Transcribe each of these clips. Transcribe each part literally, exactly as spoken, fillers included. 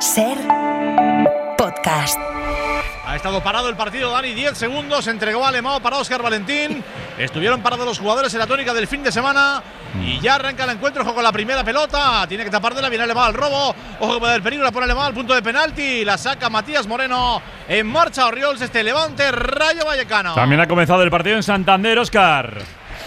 Ser podcast. Ha estado parado el partido, Dani, diez segundos, entregó a Alemão para Óscar Valentín. Estuvieron parados los jugadores en la tónica del fin de semana y ya arranca el encuentro. Ojo con la primera pelota, tiene que tapársela, viene Alemão al robo. Ojo que puede haber peligro, la pone Alemão al punto de penalti. La saca Matías Moreno. En marcha Orriols, este Levante Rayo Vallecano. También ha comenzado el partido en Santander, Óscar.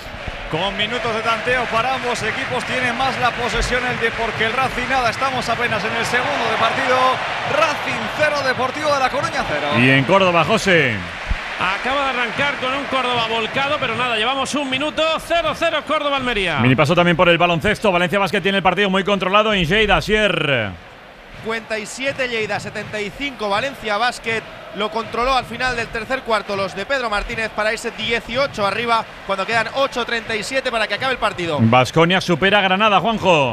Con minutos de tanteo para ambos equipos, tiene más la posesión el de porque el Racing nada, estamos apenas en el segundo de partido. Racing cero, Deportivo de La Coruña cero. Y en Córdoba, José. Acaba de arrancar con un Córdoba volcado, pero nada, llevamos un minuto, cero cero Córdoba-Almería. Mini paso también por el baloncesto. Valencia Basket tiene el partido muy controlado en Lleida, Asier. cincuenta y siete Lleida, setenta y cinco Valencia Basket. Lo controló al final del tercer cuarto los de Pedro Martínez para irse dieciocho arriba cuando quedan ocho treinta y siete para que acabe el partido. Baskonia supera a Granada, Juanjo.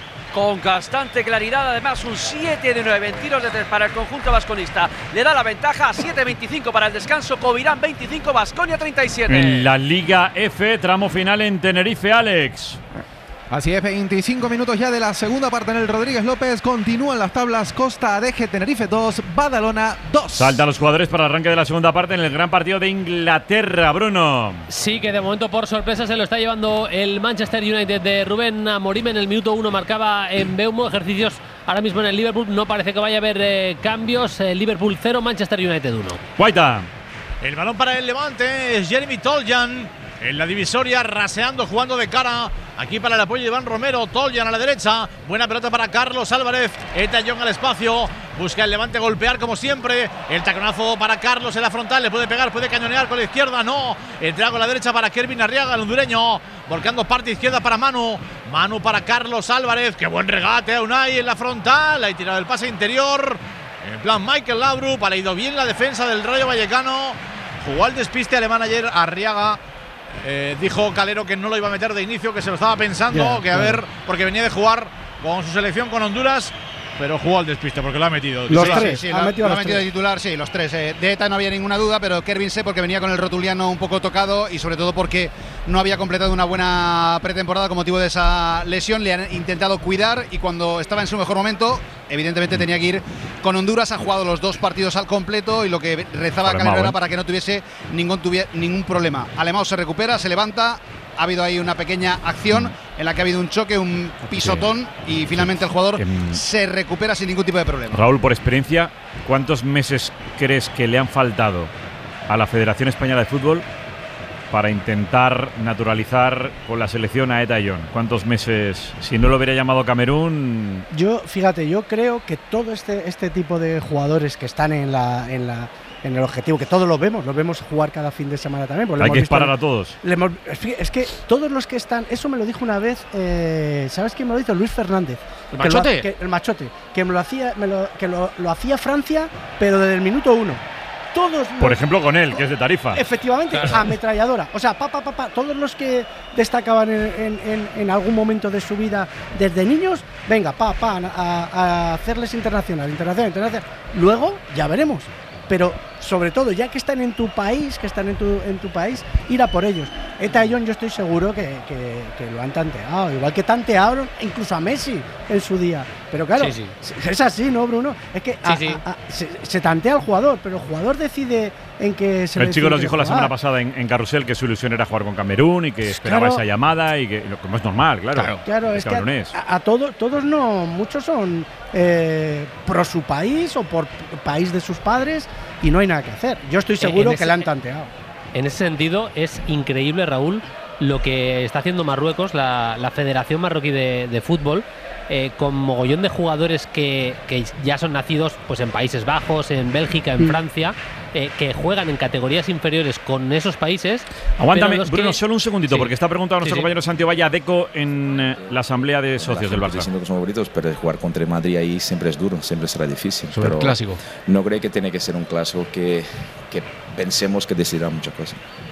Con bastante claridad, además un siete de nueve en tiros de tres para el conjunto vasconista. Le da la ventaja a siete veinticinco para el descanso. Covirán veinticinco, Baskonia treinta y siete. En la Liga F, tramo final en Tenerife, Alex. Así es, veinticinco minutos ya de la segunda parte en el Rodríguez López. Continúan las tablas. Costa Adeje, Tenerife dos, Badalona dos. Saltan los jugadores para el arranque de la segunda parte en el gran partido de Inglaterra, Bruno. Sí, que de momento por sorpresa se lo está llevando el Manchester United de Rubén Amorim. En el minuto uno marcaba en Beumo. Ejercicios ahora mismo en el Liverpool. No parece que vaya a haber eh, cambios. Eh, Liverpool cero, Manchester United uno. Guaita. El balón para el Levante es Jeremy Toljan. En la divisoria, raseando, jugando de cara. Aquí para el apoyo de Iván Romero. Toljan a la derecha. Buena pelota para Carlos Álvarez. Eta Young al espacio. Busca el Levante golpear como siempre. El taconazo para Carlos en la frontal. Le puede pegar, puede cañonear con la izquierda. No. El trago a la derecha para Kervin Arriaga, el hondureño. Volcando parte izquierda para Manu. Manu para Carlos Álvarez. Qué buen regate a Unai en la frontal. Ha tirado el pase interior. En plan Michael Laudrup. Ha leído bien la defensa del Rayo Vallecano. Jugó al despiste alemán ayer Arriaga. Eh, dijo Calero que no lo iba a meter de inicio, que se lo estaba pensando, yeah, que a claro. ver, porque venía de jugar con su selección con Honduras, pero jugó al despiste porque lo ha metido. Los sí, tres, sí, sí, ha lo, metido, lo los ha metido tres. de titular, sí, los tres. Eh, de Eta no había ninguna duda, pero Kervin sé porque venía con el rotuliano un poco tocado y sobre todo porque no había completado una buena pretemporada con motivo de esa lesión. Le han intentado cuidar y cuando estaba en su mejor momento, evidentemente tenía que ir con Honduras. Ha jugado los dos partidos al completo y lo que rezaba Calero era para que no tuviese ningún, tuviera, ningún problema. Alemão se recupera, se levanta. Ha habido ahí una pequeña acción en la que ha habido un choque, un pisotón y finalmente el jugador se recupera sin ningún tipo de problema. Raúl, por experiencia, ¿cuántos meses crees que le han faltado a la Federación Española de Fútbol para intentar naturalizar con la selección a Eta Young? ¿Cuántos meses? Si no lo hubiera llamado Camerún… Yo, fíjate, yo creo que todo este, este tipo de jugadores que están en la… En la en el objetivo, que todos los vemos, los vemos jugar cada fin de semana también. Hay que disparar a todos. Hemos, es que todos los que están, eso me lo dijo una vez, eh, ¿sabes quién me lo hizo? Luis Fernández. ¿El machote? Lo, que, el machote, que me lo hacía, me lo, que lo, lo hacía Francia, pero desde el minuto uno. Todos Por los, ejemplo, con él, que es de Tarifa. Efectivamente, claro. Ametralladora. O sea, pa, pa, pa, pa, todos los que destacaban en, en, en, en algún momento de su vida desde niños, venga, pa, pa, a, a hacerles internacional, internacional, internacional. Luego, ya veremos. Pero sobre todo, ya que están en tu país, que están en tu, en tu país, ir a por ellos. Eta Young, yo estoy seguro que, que, que lo han tanteado, igual que tantearon incluso a Messi en su día. Pero claro, sí, sí. es así, ¿no, Bruno? Es que a, sí, sí. A, a, se, se tantea al jugador, pero el jugador decide en qué se El chico nos dijo la semana pasada en, en Carrusel que su ilusión era jugar con Camerún y que esperaba claro. esa llamada y que, como es normal, claro. Claro, claro es, es que a, a todos, todos no, muchos son eh, pro su país o por país de sus padres y no hay nada que hacer. Yo estoy seguro ese, que le han tanteado. En ese sentido, es increíble, Raúl, lo que está haciendo Marruecos, la, la Federación Marroquí de, de Fútbol, eh, con mogollón de jugadores que, que ya son nacidos pues en Países Bajos, en Bélgica, en mm. Francia, eh, que juegan en categorías inferiores con esos países. Aguántame, Bruno, que… solo un segundito, sí. porque está preguntando nuestro sí, compañero sí. Santiago Valladeco en eh, la asamblea de socios del Barça. Diciendo que son favoritos, pero jugar contra el Madrid ahí siempre es duro, siempre será difícil. Sobre pero el clásico. No creo que tiene que ser un clásico que, que pensemos que decidirá muchas cosas.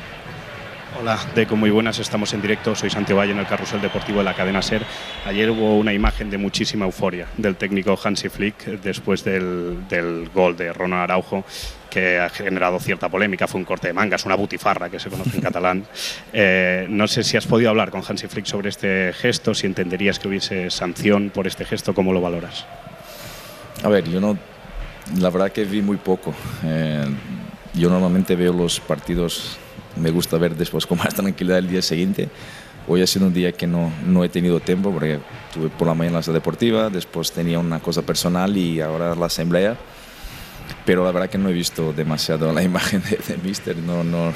Hola, Deco, muy buenas, estamos en directo, soy Santiago Valle en el Carrusel Deportivo de la cadena SER. Ayer hubo una imagen de muchísima euforia del técnico Hansi Flick después del, del gol de Ronald Araujo, que ha generado cierta polémica, fue un corte de mangas, una butifarra que se conoce en catalán. Eh, no sé si has podido hablar con Hansi Flick sobre este gesto, si entenderías que hubiese sanción por este gesto, ¿cómo lo valoras? A ver, yo no, la verdad que vi muy poco. Eh, yo normalmente veo los partidos, me gusta ver después con más tranquilidad el día siguiente. Hoy ha sido un día que no, no he tenido tiempo porque tuve por la mañana la sala deportiva, después tenía una cosa personal y ahora la asamblea. Pero la verdad que no he visto demasiado la imagen de, de Mister. No, no.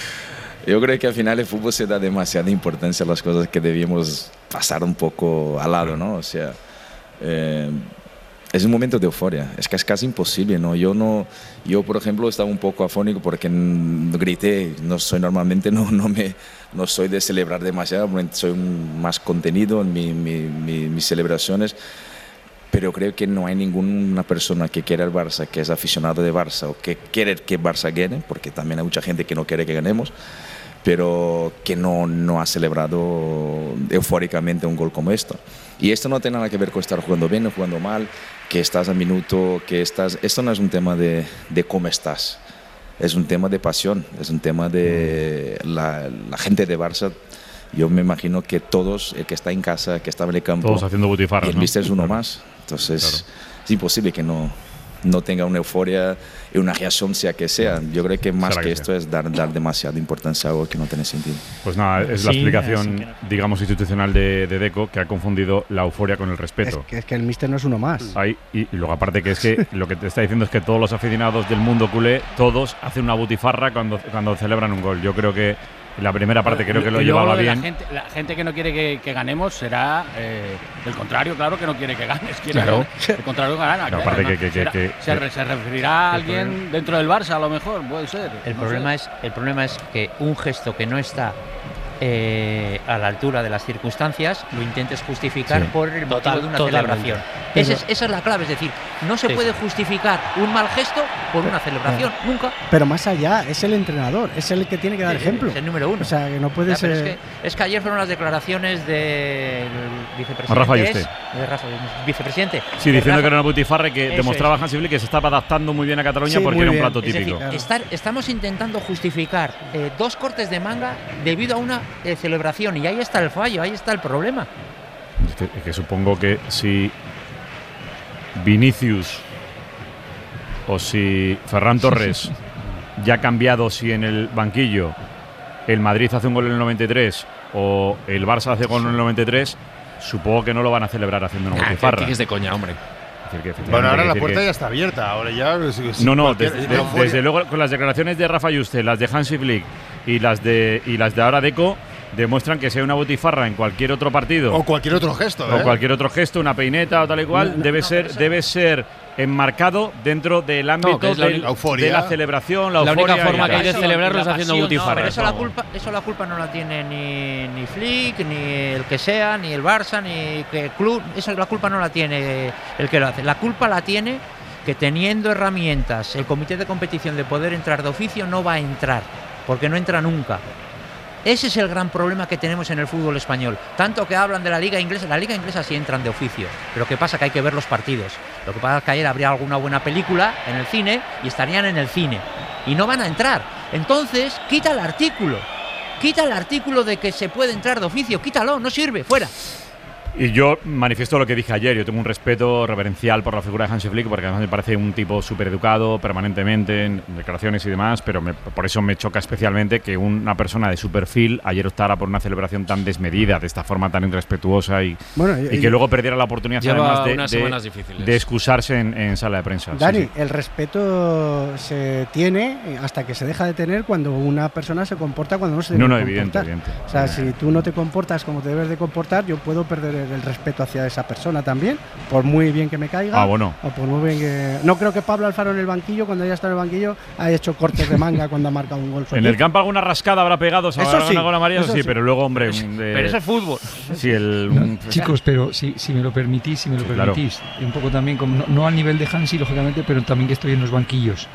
Yo creo que al final el fútbol se da demasiada importancia a las cosas que debíamos pasar un poco al lado, ¿no? O sea, eh, es un momento de euforia, es que es casi imposible, ¿no? Yo, no, yo por ejemplo, estaba un poco afónico porque grité, no soy normalmente, no, no, me, no soy de celebrar demasiado, soy un, más contenido en mi, mi, mi, mis celebraciones, pero creo que no hay ninguna persona que quiera el Barça, que es aficionado de Barça o que quiere que Barça gane, porque también hay mucha gente que no quiere que ganemos, pero que no, no ha celebrado eufóricamente un gol como esto. Y esto no tiene nada que ver con estar jugando bien o jugando mal, que estás a minuto, que estás... Esto no es un tema de, de cómo estás, es un tema de pasión, es un tema de la, la gente de Barça. Yo me imagino que todos, el que está en casa, el que está en el campo... Todos haciendo butifarras, y el ¿no? míster es uno Claro. más. Entonces, Claro. es imposible que no, no tenga una euforia y una reacción sea que sea. Yo creo que más Será que, que esto es dar, dar demasiada importancia a algo que no tiene sentido. Pues nada, es la Sí, explicación, así que- digamos, institucional de, de Deco, que ha confundido la euforia con el Es respeto. que, es que el míster no es uno más. Ahí, y, y luego aparte que es que lo que te está diciendo es que todos los aficionados del mundo culé, todos hacen una butifarra cuando, cuando celebran un gol. Yo creo que la primera parte creo que lo Y luego llevaba lo de bien. La gente, la gente que no quiere que, que ganemos será eh, el contrario, claro, que no quiere que ganes. Quiere Claro. que- el contrario gana. No, claro, aparte ¿no? que- que- Será- que- se, que- re- se referirá a El alguien problema- dentro del Barça, a lo mejor, puede ser. El no problema, sé. es, el problema es que un gesto que no está eh, a la altura de las circunstancias lo intentes justificar Sí. por el motivo Total- de una totalmente. celebración. Pero- Ese es- esa es la clave, es decir, no se Sí, puede sí. justificar un mal gesto por una celebración, nunca. Pero más allá, es el entrenador, es el que tiene que dar Sí, sí, ejemplo. es el número uno. O sea, que no puede Ya, pero ser. es, que, es que ayer fueron las declaraciones del vicepresidente. Rafa es- Yuste. de Rafa, vicepresidente. Sí, De diciendo Rafa- que era una butifarra y que Eso demostraba es. Hansi Flick que se estaba adaptando muy bien a Cataluña Sí, porque muy era un bien. plato Es decir, típico. Claro. estar- estamos intentando justificar eh, dos cortes de manga debido a una eh, celebración y ahí está el fallo, ahí está el problema. Es que, es que supongo que si Vinicius o si Ferran Torres ya ha cambiado, si en el banquillo el Madrid hace un gol en el noventa y tres o el Barça hace gol en el noventa y tres, supongo que no lo van a celebrar haciendo una Ah, butifarra. que es de coña, hombre. Es decir, que efectivamente Bueno, ahora hay que la decir puerta que- ya está abierta. Ahora ya. es- No, no, cualquier- desde, la de- euforia- desde luego con las declaraciones de Rafa Yuste, las de Hansi Flick y las de y las de ahora Deco demuestran que si hay una butifarra en cualquier otro partido O cualquier otro gesto. o ¿eh? cualquier otro gesto, una peineta o tal y cual, No, no, debe no, ser pero eso- debe ser enmarcado dentro del ámbito que es la del- única euforia. de la celebración, la, La única euforia y forma que hay de tal. celebrarlo es La haciendo pasión, butifarras. no, pero eso la, vamos. culpa, eso la culpa no la tiene ni, ni Flick, ni el que sea, ni el Barça, ni que el club. Eso la culpa no la tiene el que lo hace. La culpa la tiene que teniendo herramientas el comité de competición de poder entrar de oficio no va a entrar, porque no entra nunca. Ese es el gran problema que tenemos en el fútbol español. Tanto que hablan de la liga inglesa, la liga inglesa sí entran de oficio, pero ¿qué pasa? Que hay que ver los partidos. Lo que pasa es que ayer habría alguna buena película en el cine y estarían en el cine y no van a entrar. Entonces, quita el artículo. Quita el artículo de que se puede entrar de oficio, quítalo, no sirve, fuera. Y yo manifiesto lo que dije ayer. Yo tengo un respeto reverencial por la figura de Hansi Flick, porque además me parece un tipo súper educado permanentemente en declaraciones y demás, pero me- por eso me choca especialmente que una persona de su perfil ayer optara por una celebración tan desmedida, de esta forma tan irrespetuosa y, Bueno, y y- que luego perdiera la oportunidad Lleva además de, unas de- semanas difíciles. de excusarse en, en sala de prensa. Sí, Dani, sí. el respeto se tiene hasta que se deja de tener cuando una persona se comporta cuando no se debe No, no, comportar. evidente, evidente. O sea, si tú no te comportas como te debes de comportar, yo puedo perder el, el respeto hacia esa persona también, por muy bien que me caiga. Ah, bueno. O por muy bien que... No creo que Pablo Alfaro en el banquillo, cuando ya está en el banquillo, haya hecho cortes de manga cuando ha marcado un gol. En el campo alguna rascada habrá pegado, se Eso habrá sí, una gola amarilla, eso sí, sí. pero luego, hombre, Pero un, eso- eh, pero eso es fútbol. Sí, el, No, un- chicos, pero si, si me lo permitís, si me lo Sí, claro. permitís, un poco también, como, no, no al nivel de Hansi, lógicamente, pero también que estoy en los banquillos.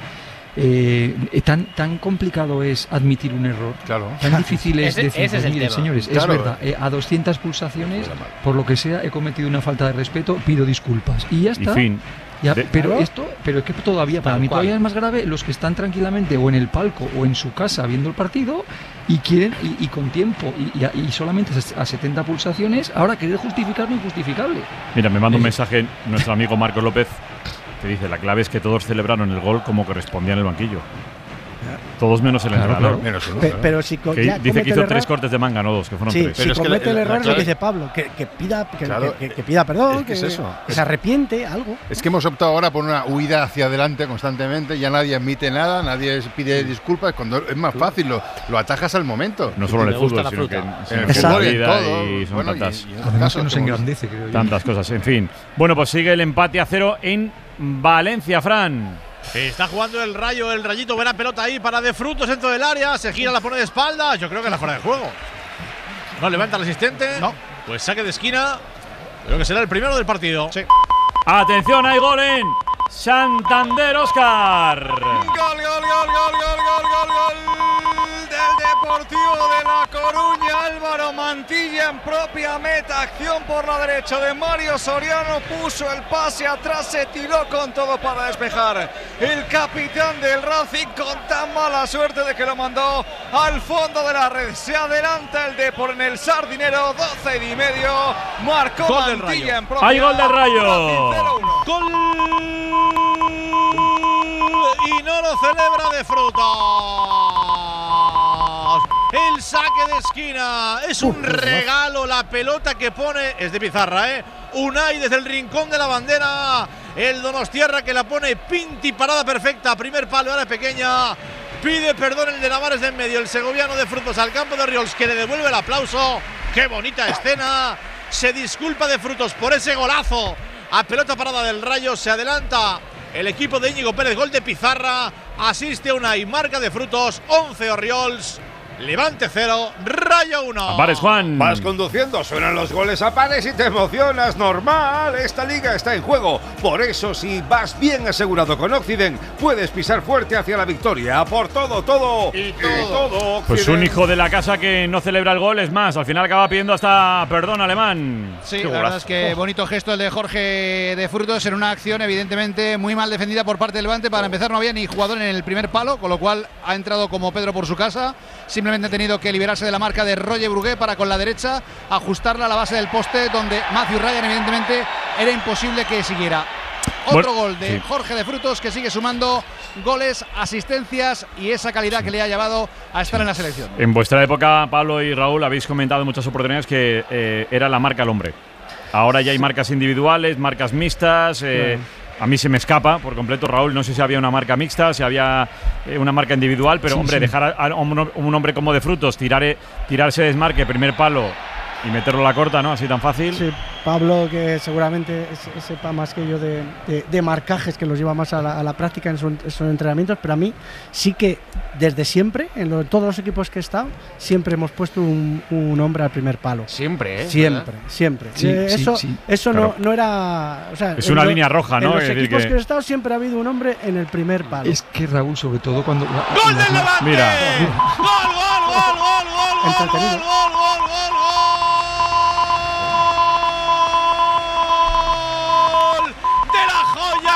Eh, eh, tan, tan complicado es admitir un error, claro. tan difícil es Ese- decir, ese es pues el mire, tema. señores, Claro. es verdad, eh, a doscientas pulsaciones, por lo que sea, he cometido una falta de respeto, pido disculpas. Y ya y está. fin. Ya, De- pero Claro. esto, pero es que todavía, para Tal mí cual. todavía es más grave los que están tranquilamente o en el palco o en su casa viendo el partido y quieren, y, y con tiempo, y, y a- y solamente a setenta pulsaciones, ahora querer justificar lo injustificable. Mira, me manda un Eh. mensaje nuestro amigo Marco López te dice, la clave es que todos celebraron el gol como correspondía en el banquillo. Todos menos el Claro, entrenador. claro, menos uno, Pe- claro. pero si co- Que ya dice comete que hizo el tres error- cortes de manga, no dos, que fueron Sí, tres. si Pero es que comete la- el la error, lo clave- que dice Pablo, que, que pida, que, Claro. que- que pida perdón, Es que es eso. que se arrepiente, algo. Es que hemos optado ahora por una huida hacia adelante constantemente, ya nadie admite nada, nadie pide disculpas, cuando es más fácil, lo, lo atajas al momento. No solo en el Me gusta fútbol, la sino que fruta. en, En el en la fútbol y en vida todo, y son bueno, y- tantas, y en Además que casos nos como- engrandece, creo yo. tantas cosas. En fin. Bueno, pues sigue el empate a cero en Valencia, Fran. Está jugando el Rayo, el Rayito, buena pelota ahí para De Frutos dentro del área, se gira, la pone de espalda, yo creo que la fuera de juego. No levanta el asistente, no. Pues saque de esquina, creo que será el primero del partido. Sí. Atención, hay gol en Santander, Óscar. Gol, gol, gol, gol, gol, gol, gol, gol del Deportivo de La Coruña. Álvaro Mantilla en propia meta. Acción por la derecha de Mario Soriano. Puso el pase atrás, se tiró con todo para despejar. El capitán del Racing con tan mala suerte de que lo mandó al fondo de la red. Se adelanta el Depor en el Sardinero, doce y medio. Marcó Gol del Mantilla Rayo. en propia. Hay gol del Rayo. Racing cero uno. Gol y no lo celebra De Frutos. El saque de esquina es un regalo, la pelota que pone es de pizarra, ¿eh? Unai desde el rincón de la bandera, el Donostierra que la pone pinti, parada perfecta, primer palo, área pequeña. Pide perdón el de Navares de en medio, el segoviano De Frutos al campo de Oriols que le devuelve el aplauso. ¡Qué bonita escena! Se disculpa De Frutos por ese golazo a pelota parada del Rayo, se adelanta el equipo de Íñigo Pérez, gol de pizarra, asiste Unai, marca De Frutos, once Oriols, Levante cero, Rayo uno. Pares, Juan. Vas conduciendo, suenan los goles a pares y te emocionas, normal. Esta liga está en juego. Por eso, si vas bien asegurado con Occident, puedes pisar fuerte hacia la victoria. Por todo, todo y todo. todo Pues un Occident. hijo de la casa que no celebra el gol, es más, al final acaba pidiendo hasta perdón alemán. Sí, Qué la golazo. verdad es que bonito gesto el de Jorge De Frutos en una acción evidentemente muy mal defendida por parte del Levante. Para empezar no había ni jugador en el primer palo, con lo cual ha entrado como Pedro por su casa. Simplemente ha tenido que liberarse de la marca de Roger Brugué para con la derecha ajustarla a la base del poste, donde Matthew Ryan evidentemente era imposible que siguiera. Otro Bueno, gol de sí. Jorge De Frutos, que sigue sumando goles, asistencias y esa calidad que le ha llevado a estar en la selección. En vuestra época, Pablo y Raúl, habéis comentado en muchas oportunidades que eh, era la marca al hombre. Ahora ya hay marcas individuales, marcas mixtas. eh, A mí se me escapa por completo, Raúl. No sé si había una marca mixta, si había eh, una marca individual, pero Sí, hombre, sí. dejar a, a un, un hombre como De Frutos tirar, eh, tirarse desmarque, primer palo y meterlo a la corta, ¿no? Así tan fácil. Sí, Pablo, que seguramente es- sepa más que yo de, de- de marcajes, que los lleva más a la, a la práctica en, su- en sus entrenamientos, pero a mí sí que desde siempre, en lo- todos los equipos que he estado, siempre hemos puesto un, un hombre al primer palo. Siempre, ¿eh? Siempre, siempre. Sí, Eh, sí, eso sí. eso Claro. no, no era. O sea, Es en una lo- línea roja, ¿no? En los Es decir, equipos que- que he estado siempre ha habido un hombre en el primer palo. Es que Raúl, sobre todo cuando. ¡Gol del Levante! Mira. ¡Gol, gol, gol, gol, gol, gol, Entretenido. gol, gol, gol, gol, gol! ¡De la joya,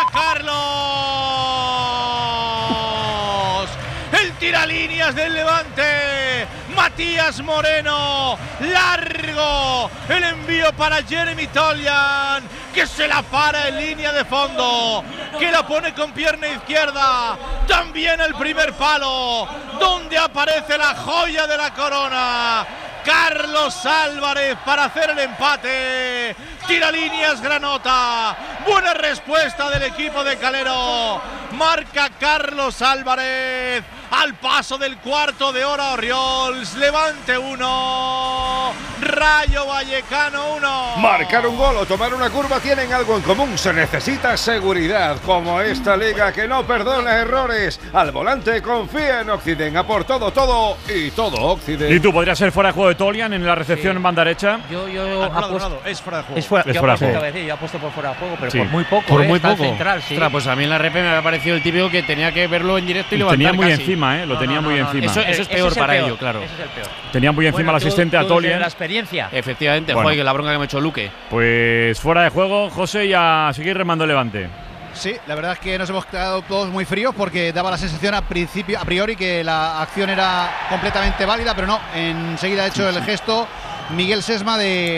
Carlos! El tiralíneas del Levante, Matías Moreno, largo, el envío para Jeremy Toljan, que se la para en línea de fondo, que la pone con pierna izquierda, también el primer palo, donde aparece la joya de la corona, Carlos Álvarez para hacer el empate. Tira líneas Granota. Buena respuesta del equipo de Calero. Marca Carlos Álvarez. Al paso del cuarto de hora Oriols. Levante uno. Rayo Vallecano uno. Marcar un gol o tomar una curva tienen algo en común. Se necesita seguridad, como esta liga que no perdona errores. Al volante confía en Occident. A por todo, todo y todo Occident. ¿Y tú podrías ser fuera de juego de Tolian en la recepción Sí. en banda derecha? Yo, yo Anulado, apuesto- anulado. Es fuera de juego. Es fuera, Es yo fuera de apuesto, juego. acabo de decir, yo apuesto por fuera de juego, pero Sí. por muy poco. Por ¿eh? muy Está el poco. central, sí. Ostras, pues a mí en la R P me ha parecido el típico que tenía que verlo en directo y Lo levantar tenía muy casi. encima, ¿eh? Lo No, tenía no, muy no, no, encima. Eso, eso es Ese peor el para peor, ello, claro. Ese es el peor. Tenía muy encima Bueno, al tú- asistente a tú desde Tolian. la experiencia. Efectivamente, Bueno. joder, que la bronca que me ha hecho Luque. Pues fuera de juego, José, y a seguir remando el Levante. Sí, la verdad es que nos hemos quedado todos muy fríos porque daba la sensación a principio, a priori, que la acción era completamente válida, pero no. Enseguida ha hecho el gesto Miguel Sesma de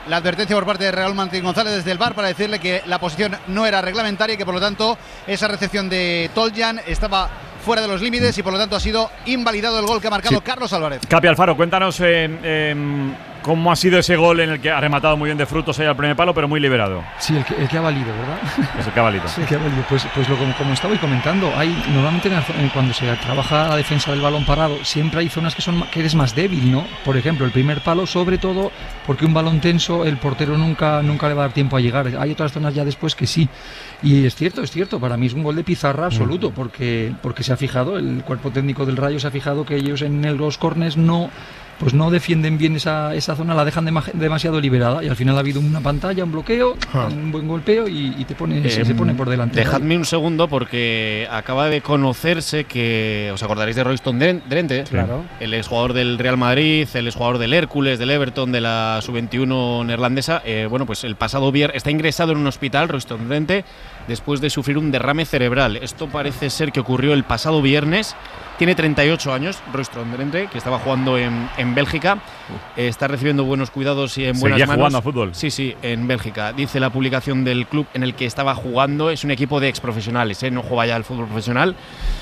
la advertencia por parte de Raúl Martín González desde el V A R para decirle que la posición no era reglamentaria y que por lo tanto esa recepción de Toljan estaba fuera de los límites y por lo tanto ha sido invalidado el gol que ha marcado sí. Carlos Álvarez. Capi Alfaro, cuéntanos eh, eh, cómo ha sido ese gol en el que ha rematado muy bien de frutos ahí al primer palo, pero muy liberado. Sí, el que, el que ha valido, ¿verdad? Es el que ha valido. Sí, el que ha valido. Pues, pues lo, como, como estaba comentando, hay normalmente cuando se trabaja la defensa del balón parado, siempre hay zonas que son que eres más débil, ¿no? Por ejemplo, el primer palo, sobre todo porque un balón tenso, el portero nunca, nunca le va a dar tiempo a llegar. Hay otras zonas ya después que sí. Y es cierto, es cierto, para mí es un gol de pizarra absoluto, porque, porque se ha fijado, el cuerpo técnico del Rayo se ha fijado que ellos en los corners no, pues no defienden bien esa, esa zona, la dejan dema, demasiado liberada y al final ha habido una pantalla, un bloqueo, ah. un buen golpeo y, y te pone, eh, se pone por delante. Dejadme un segundo porque acaba de conocerse que, ¿os acordaréis de Royston Drenthe? Claro. El exjugador del Real Madrid, el exjugador del Hércules, del Everton, de la sub veintiuno neerlandesa. Eh, bueno, pues el pasado viernes está ingresado en un hospital, Royston Drenthe, después de sufrir un derrame cerebral. Esto parece ser que ocurrió el pasado viernes. Tiene treinta y ocho años, Royston Drenthe, que estaba jugando en, en Bélgica. Eh, está recibiendo buenos cuidados y en buenas Seguía manos. jugando a fútbol. Sí, sí, en Bélgica. Dice la publicación del club en el que estaba jugando. Es un equipo de exprofesionales, ¿eh? No juega ya al fútbol profesional.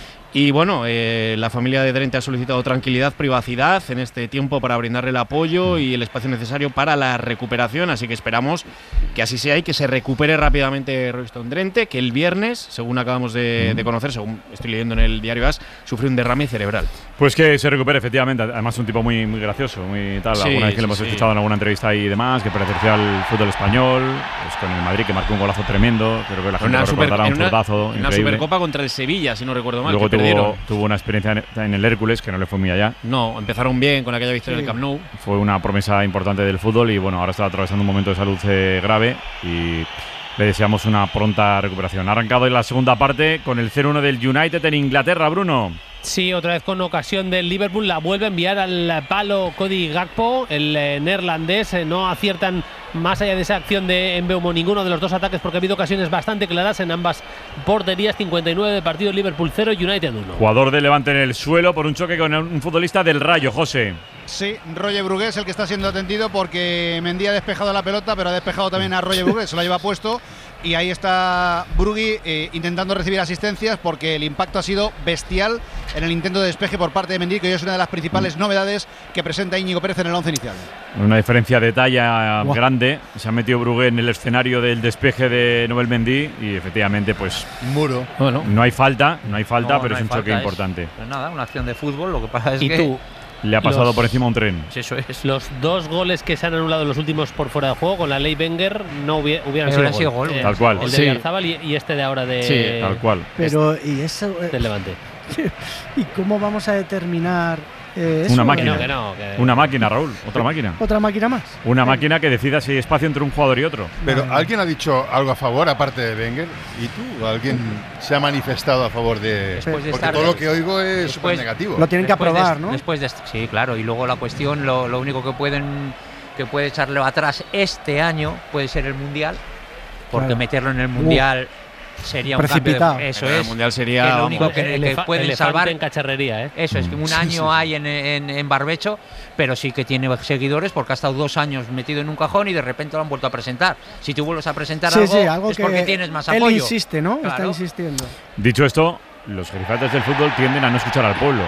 Y bueno, eh, la familia de Drenthe ha solicitado tranquilidad, privacidad en este tiempo para brindarle el apoyo y el espacio necesario para la recuperación, así que esperamos que así sea y que se recupere rápidamente Royston Drenthe, que el viernes, según acabamos de, de conocer, según estoy leyendo en el diario AS, sufrió un derrame cerebral. Pues que se recupere, efectivamente. Además, un tipo muy, muy gracioso, muy tal. Sí, alguna vez que sí, le hemos sí. escuchado en alguna entrevista y demás, que pertenecía al fútbol español, pues con el Madrid, que marcó un golazo tremendo. Creo que la gente Una, lo super, recordará, en un una, zurdazo una increíble. Supercopa contra el Sevilla, si no recuerdo mal. Luego que tuvo, tuvo una experiencia en, en el Hércules, que no le fue muy allá. No, empezaron bien con aquella victoria Sí. del Camp Nou. Fue una promesa importante del fútbol y bueno, ahora está atravesando un momento de salud eh, grave y le deseamos una pronta recuperación. Ha arrancado en la segunda parte con el cero uno del United en Inglaterra, Bruno. Sí, otra vez con ocasión del Liverpool, la vuelve a enviar al palo Cody Gakpo, el eh, neerlandés. Eh, no aciertan más allá de esa acción de Mbeumo ninguno de los dos ataques porque ha habido ocasiones bastante claras en ambas porterías. cincuenta y nueve de partido, Liverpool cero, United uno. Jugador de Levante en el suelo por un choque con un futbolista del Rayo, José. Sí, Roger Brugués el que está siendo atendido porque Mendy ha despejado la pelota, pero ha despejado también a Roger Brugués, se la lleva puesto y ahí está Brugui eh, intentando recibir asistencias porque el impacto ha sido bestial en el intento de despeje por parte de Mendy, que hoy es una de las principales novedades que presenta Íñigo Pérez en el once inicial. Una diferencia de talla Wow. grande. Se ha metido Brugué en el escenario del despeje de Nobel Mendy y efectivamente pues Muro. bueno, no hay falta, no hay falta, No, pero no es hay un falta, choque es- importante. Pues nada, una acción de fútbol, lo que pasa es Y que… tú, Le ha pasado los- por encima un tren. Sí, eso es. Los dos goles que se han anulado los últimos por fuera de juego con la ley Wenger no hubiera- hubieran Hubieran sido sido gol. gol. Eh, Tal cual. El de Sí. Villarzábal y, y este de ahora de Sí, tal cual. Pero, ¿y eso? eh, del Levante. ¿Y cómo vamos a determinar eh, eso? Una máquina. Que no, que no, que- Una máquina, Raúl. Otra máquina. ¿Otra máquina más? Una máquina que decida si hay espacio entre un jugador y otro. Pero ¿alguien ha dicho algo a favor aparte de Wenger? ¿Y tú? ¿Alguien se ha manifestado a favor de...? Después de Porque estar- todo lo que oigo es después- súper negativo. Lo tienen que Después de- aprobar, ¿no? Después de, sí, claro. Y luego la cuestión, lo, lo único que pueden que puede echarlo atrás este año puede ser el Mundial, porque Claro. meterlo en el Mundial sería un Precipitado. cambio de, eso En el es. Mundial sería, que lo vamos. único que, que Elefa- pueden elefante salvar en cacharrería, ¿eh? eso es que un Sí, año sí. hay en, en, en Barbecho, pero sí que tiene seguidores porque ha estado dos años metido en un cajón y de repente lo han vuelto a presentar. Si tú vuelves a presentar Sí, algo, sí, algo es que porque tienes más él apoyo. insiste, ¿no? Está Claro. insistiendo. Dicho esto, los gerifates del fútbol tienden a no escuchar al pueblo.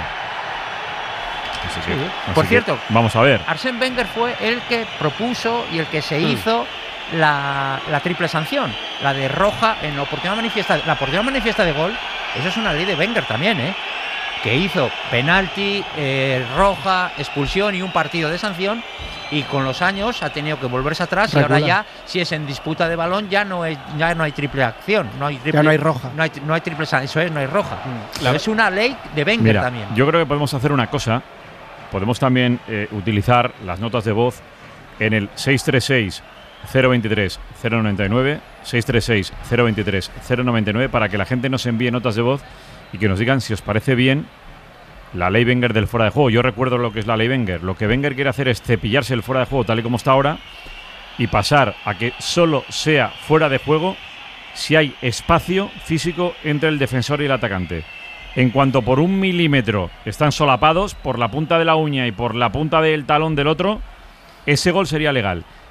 Así que- Sí. así Por que cierto, vamos a ver. Arsène Wenger fue el que propuso y el que se Mm. hizo la, la triple sanción, la de roja en la oportunidad manifiesta, la oportunidad manifiesta de gol. Eso es una ley de Wenger también, ¿eh? Que hizo penalti, eh, roja, expulsión y un partido de sanción. Y con los años ha tenido que volverse atrás y ahora Regular. ya, si es en disputa de balón, ya no es, ya no hay triple acción, no hay triple, Ya no hay roja. no hay, no hay triple san- eso es, no hay roja. La- es una ley de Wenger Mira, también. yo creo que podemos hacer una cosa. Podemos también eh, utilizar las notas de voz en el seis tres seis, cero veintitrés, cero noventa y nueve, seis tres seis, cero veintitrés, cero noventa y nueve, para que la gente nos envíe notas de voz y que nos digan si os parece bien la ley Wenger del fuera de juego. Yo recuerdo lo que es la ley Wenger. Lo que Wenger quiere hacer es cepillarse el fuera de juego tal y como está ahora y pasar a que solo sea fuera de juego si hay espacio físico entre el defensor y el atacante. En cuanto por un milímetro están solapados por la punta de la uña y por la punta del talón del otro, ese gol sería legal.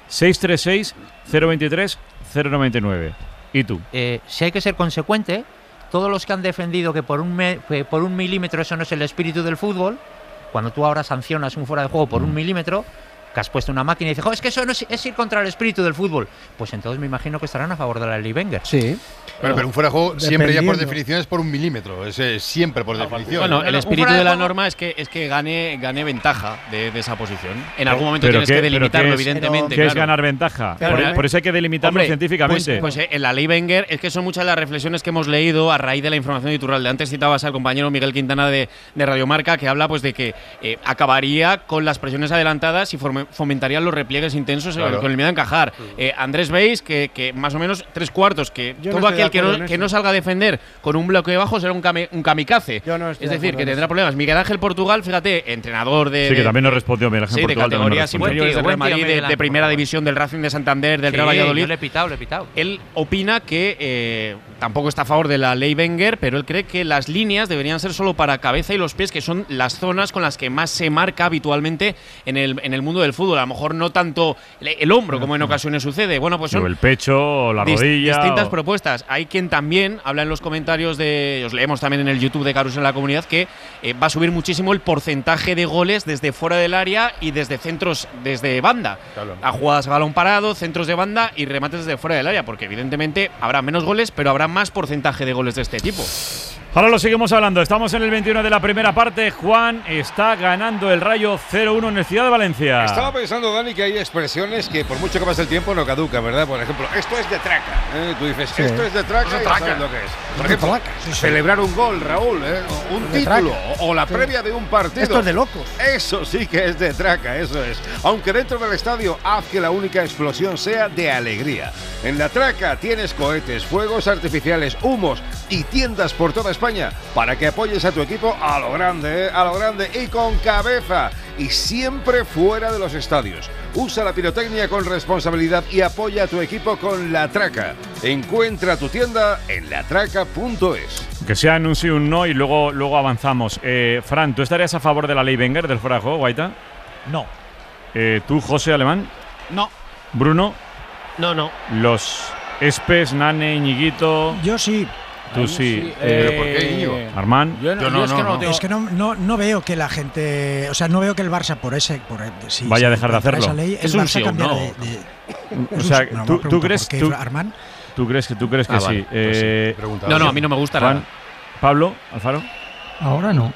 seis tres seis, cero veintitrés, cero noventa y nueve. ¿Y tú? Eh, si hay que ser consecuente, todos los que han defendido que por un, me, que por un milímetro eso no es el espíritu del fútbol, cuando tú ahora sancionas un fuera de juego por un milímetro, que has puesto una máquina y dices, oh, es que eso no es, es ir contra el espíritu del fútbol, pues entonces me imagino que estarán a favor de la ley Wenger. Sí. Bueno, pero un fuera de juego siempre ya por Dependiendo. definición es por un milímetro, es eh, siempre por definición. Bueno, el ¿no? espíritu fuera de de la juego- norma es que es que gane, gane ventaja de, de esa posición. En algún momento ¿Pero tienes qué- que pero delimitarlo, qué es- evidentemente. ¿Qué es claro. ganar ventaja? Claro, por, claro. por eso hay que delimitarlo Hombre, científicamente. Pues, pues, eh, en la ley Wenger es que son muchas las reflexiones que hemos leído a raíz de la información de Iturralde. Antes citabas al compañero Miguel Quintana de, de Radio Marca, que habla pues de que eh, acabaría con las presiones adelantadas y forme- fomentaría los repliegues intensos eh, Claro. con el miedo a encajar. Eh, Andrés Beis, que, que más o menos tres cuartos, que Yo no todo estoy de aquel que acuerdo no, en que eso. no salga a defender con un bloque bajo será un, kami- un kamikaze. Yo no estoy es de decir, acuerdo que en tendrá eso. problemas. Miguel Ángel Portugal, fíjate, entrenador de. Sí, que de- también nos respondió Miguel Ángel Sí, de Portugal, también nos categorías respondió. inferiores del Buen Real tío, Madrid, de, Miguel de Ángel primera Portugal. división del Racing de Santander, del Sí, Real Valladolid. yo le he pitado, le he pitado. Él opina que eh, tampoco está a favor de la ley Wenger, pero él cree que las líneas deberían ser solo para cabeza y los pies, que son las zonas con las que más se marca habitualmente en el, en el mundo del fútbol. A lo mejor no tanto el, el hombro, como en ocasiones sucede. Bueno, pues O son el pecho, o la dis- rodilla. distintas o- propuestas. Hay quien también habla en los comentarios de, os leemos también en el YouTube de Carus en la Comunidad, que eh, va a subir muchísimo el porcentaje de goles desde fuera del área y desde centros, desde banda. Claro. A jugadas a balón parado, centros de banda y remates desde fuera del área, porque evidentemente habrá menos goles, pero habrá más porcentaje de goles de este tipo. Ahora lo seguimos hablando. Estamos en el veintiuno de la primera parte. Juan está ganando el Rayo cero uno en el Ciudad de Valencia. Estaba pensando, Dani, que hay expresiones que por mucho que pase el tiempo no caducan, ¿verdad? Por ejemplo, esto es de traca. ¿eh? Tú dices, Sí. esto es de traca, Es de y ya traca. sabes lo que es. Por Es de ejemplo, traca, sí, sí. celebrar un gol, Raúl, ¿eh? o un Es de título, traca. o, o la Sí. previa de un partido. Esto es de locos. Eso sí que es de traca, eso es. Aunque dentro del estadio haz que la única explosión sea de alegría. En la traca tienes cohetes, fuegos artificiales, humos y tiendas por toda España para que apoyes a tu equipo a lo grande, ¿eh? a lo grande y con cabeza. Y siempre fuera de los estadios. Usa la pirotecnia con responsabilidad y apoya a tu equipo con La Traca. Encuentra tu tienda en latraca punto es. Que sea en un sí o un no y luego, luego avanzamos. Eh, Fran, ¿tú estarías a favor de la ley Wenger del fuera de juego, Guaita? No. Eh, ¿Tú, José Alemán? No. ¿Bruno? No, no. Los Espes, Nane, Iñiguito. Yo sí. Tú sí. Eh, ¿Pero por qué, Íñigo? Armand. Yo, no, yo es que no, lo tengo. Es que no, no, no veo que la gente. O sea, no veo que el Barça, por ese. Por, si Vaya a se dejar de implantará hacerlo. esa ley, Es el un Barça sí o cambiará no. de- de- O es un sea, sí. No, ¿tú, me tú pregunto crees, por qué, tú, Armand? tú crees que tú crees que Ah, sí? vale, pues sí. Eh, Preguntaba. No, no, a mí no me gusta Juan, nada. Pablo, Alfaro, Ahora no.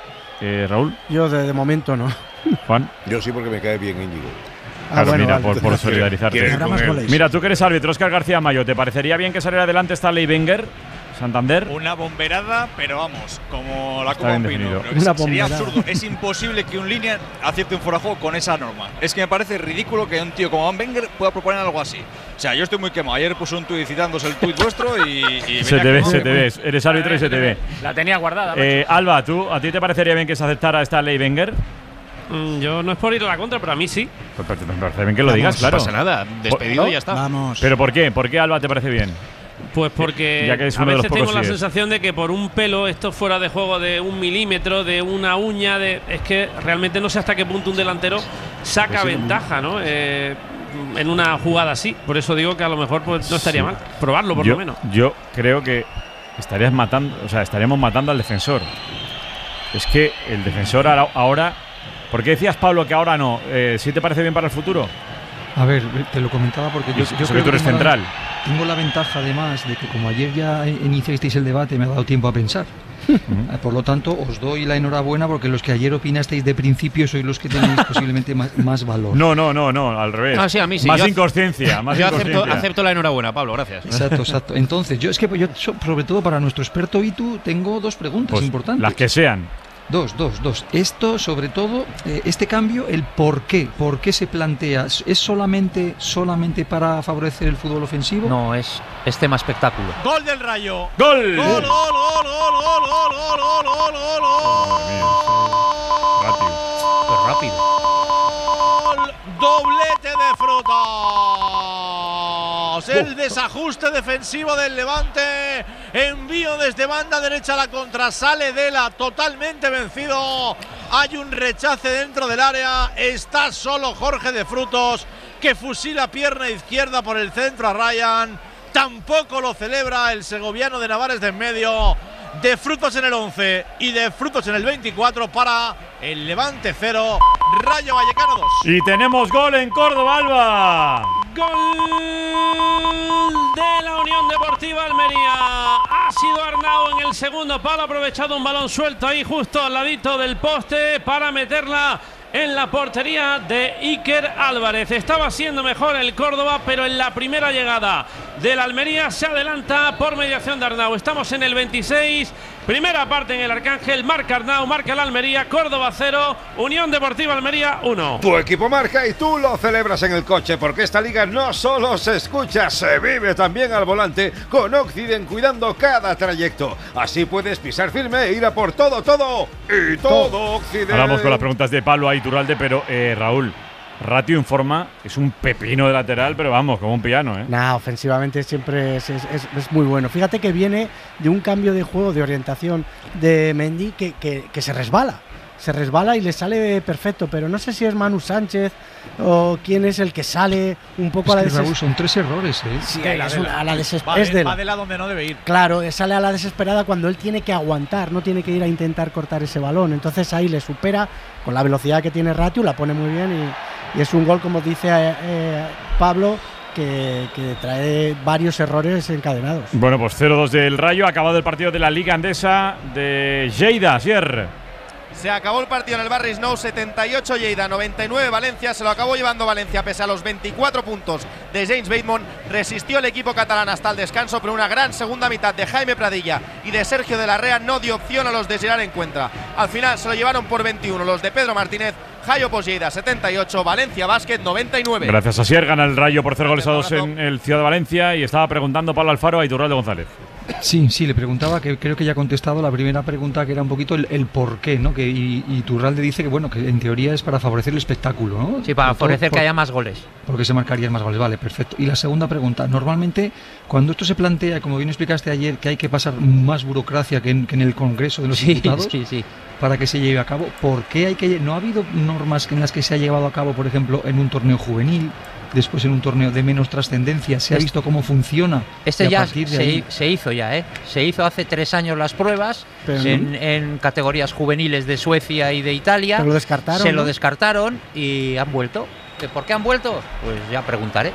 eh, Raúl, Yo de, de momento no. Juan. Yo sí porque me cae bien Íñigo. Ah, Claro, bueno, mira, vale. por, por solidarizarte. Quiere Habrá con más él. goles. Mira, tú que eres árbitro, Óscar García Mayo, ¿te parecería bien que saliera adelante esta ley Wenger? Santander. Una bomberada, pero vamos, como la Está Copa bien Pino. definido. Creo que Una sería bomberada. absurdo. Es imposible que un línea acierte un fuera de juego con esa norma. Es que me parece ridículo que un tío como Van Wenger pueda proponer algo así. O sea, yo estoy muy quemado. Ayer puse un tuit citándose el tuit vuestro y, y Se venía te ve, quemado. se te ve. Eres árbitro y se te ve. La tenía guardada. Eh, Alba, ¿tú, ¿a ti te parecería bien que se aceptara esta ley Wenger? Mm, Yo no es por ir a la contra, pero a mí sí. Pues, pues, me parece bien que lo digas, claro. No pasa nada, despedido ¿No? y ya está. Vamos. ¿Pero por qué? ¿Por qué, Alba, te parece bien? Pues porque Ya que es a uno de los veces tengo pocos la sigues. sensación de que por un pelo, esto fuera de juego de un milímetro, de una uña, de es que realmente no sé hasta qué punto un delantero saca Pues ventaja, ¿no? Eh, en una jugada así. Por eso digo que a lo mejor pues, no estaría Sí. mal. Probarlo por yo, lo menos. Yo creo que estarías matando, o sea, estaríamos matando al defensor. Es que el defensor ahora, ahora ¿por qué decías, Pablo, que ahora no? Eh, ¿Sí te parece bien para el futuro? A ver, te lo comentaba porque yo, Eso yo que creo tú eres tengo la- central. tengo la ventaja además de que como ayer ya iniciasteis el debate me ha dado tiempo a pensar. Eh, Por lo tanto, os doy la enhorabuena porque los que ayer opinasteis de principio sois los que tenéis posiblemente más, más valor. No, no, no, no, al revés. Ah, sí, a mí sí. Más Yo- inconsciencia, más Yo acepto, inconsciencia. acepto la enhorabuena, Pablo, gracias. Exacto, exacto. Entonces, yo es que yo, so- sobre todo para nuestro experto Itu, tengo dos preguntas Pues, importantes. las que sean. Dos, dos, dos. Esto, sobre todo, eh, este cambio, el por qué, por qué se plantea. ¿Es solamente, solamente para favorecer el fútbol ofensivo? No, es, es tema espectáculo. Gol del Rayo. ¡Gol! Gol, gol, gol, gol, gol, gol, gol, gol, gol, gol, gol. Rápido. Pues rápido. Gol, doblete de Frutos. El desajuste defensivo del Levante. Envío desde banda derecha a la contra. Sale Dela totalmente vencido. Hay un rechace dentro del área. Está solo Jorge de Frutos. que fusila pierna izquierda por el centro a Ryan. Tampoco lo celebra el segoviano de Navares de en medio. De frutos en el once y de frutos en el veinticuatro para el Levante cero, Rayo Vallecano dos. Y tenemos gol en Córdoba, Alba. Gol de la Unión Deportiva Almería. Ha sido Arnau en el segundo palo, ha aprovechado un balón suelto ahí justo al ladito del poste para meterla en la portería de Iker Álvarez. Estaba siendo mejor el Córdoba, pero en la primera llegada del Almería se adelanta por mediación de Arnau. Estamos en el veintiséis, primera parte en el Arcángel, marca Arnau, marca el Almería, Córdoba cero, Unión Deportiva Almería uno. Tu equipo marca y tú lo celebras en el coche, porque esta liga no solo se escucha, se vive también al volante, con Occident cuidando cada trayecto. Así puedes pisar firme e ir a por todo, todo y todo Occident. Ahora vamos con las preguntas de Pablo a Iturralde, pero eh, Raúl, Ratio informa, es un pepino de lateral, pero vamos, como un piano, ¿eh? Nah, ofensivamente siempre es, es, es, es muy bueno. Fíjate que viene de un cambio de juego, de orientación de Mendy que, que, que se resbala. Se resbala y le sale perfecto, pero no sé si es Manu Sánchez o quién es el que sale un poco es a la desesperada. Raúl, son tres errores, ¿eh? Sí, de la, es de una, la. a la deses Va, es de, de va la. de la donde no debe ir. Claro, sale a la desesperada cuando él tiene que aguantar, no tiene que ir a intentar cortar ese balón. Entonces ahí le supera con la velocidad que tiene Ratio, la pone muy bien y, y es un gol, como dice eh, Pablo, Que, que trae varios errores encadenados. Bueno, pues cero dos del Rayo, acabado el partido de la Liga Andesa de Lleida, Sier. Se acabó el partido en el Barris Nou, setenta y ocho Lleida, noventa y nueve Valencia. Se lo acabó llevando Valencia pese a los veinticuatro puntos de James Bateman. Resistió el equipo catalán hasta el descanso, pero una gran segunda mitad de Jaime Pradilla y de Sergio de la Rea no dio opción a los de Gerard Encuentra. Al final se lo llevaron por veintiuno los de Pedro Martínez. Jayo Lleida setenta y ocho, Valencia Basket noventa y nueve. Gracias a Sier, gana el Rayo por cero goles a dos en el Ciudad de Valencia. Y estaba preguntando Pablo Alfaro a Iturralde González. Sí, sí, le preguntaba, que creo que ya ha contestado la primera pregunta, que era un poquito el, el por qué, ¿no? Que y, y Iturralde dice que bueno, que en teoría es para favorecer el espectáculo, ¿no? Sí, para por, favorecer por, que haya más goles. Porque se marcarían más goles, vale, perfecto. Y la segunda pregunta, normalmente cuando esto se plantea, como bien explicaste ayer, que hay que pasar más burocracia que en, que en el Congreso de los sí, Diputados, sí, sí. para que se lleve a cabo, ¿por qué hay que no ha habido normas en las que se ha llevado a cabo, por ejemplo, en un torneo juvenil, después en un torneo de menos trascendencia? Se ha este, visto cómo funciona. Este ya de se, ahí... se hizo ya, ¿eh? Se hizo hace tres años las pruebas en, en categorías juveniles de Suecia y de Italia. Pero lo descartaron. Se ¿no? lo descartaron y han vuelto. ¿Por qué han vuelto? Pues ya preguntaré.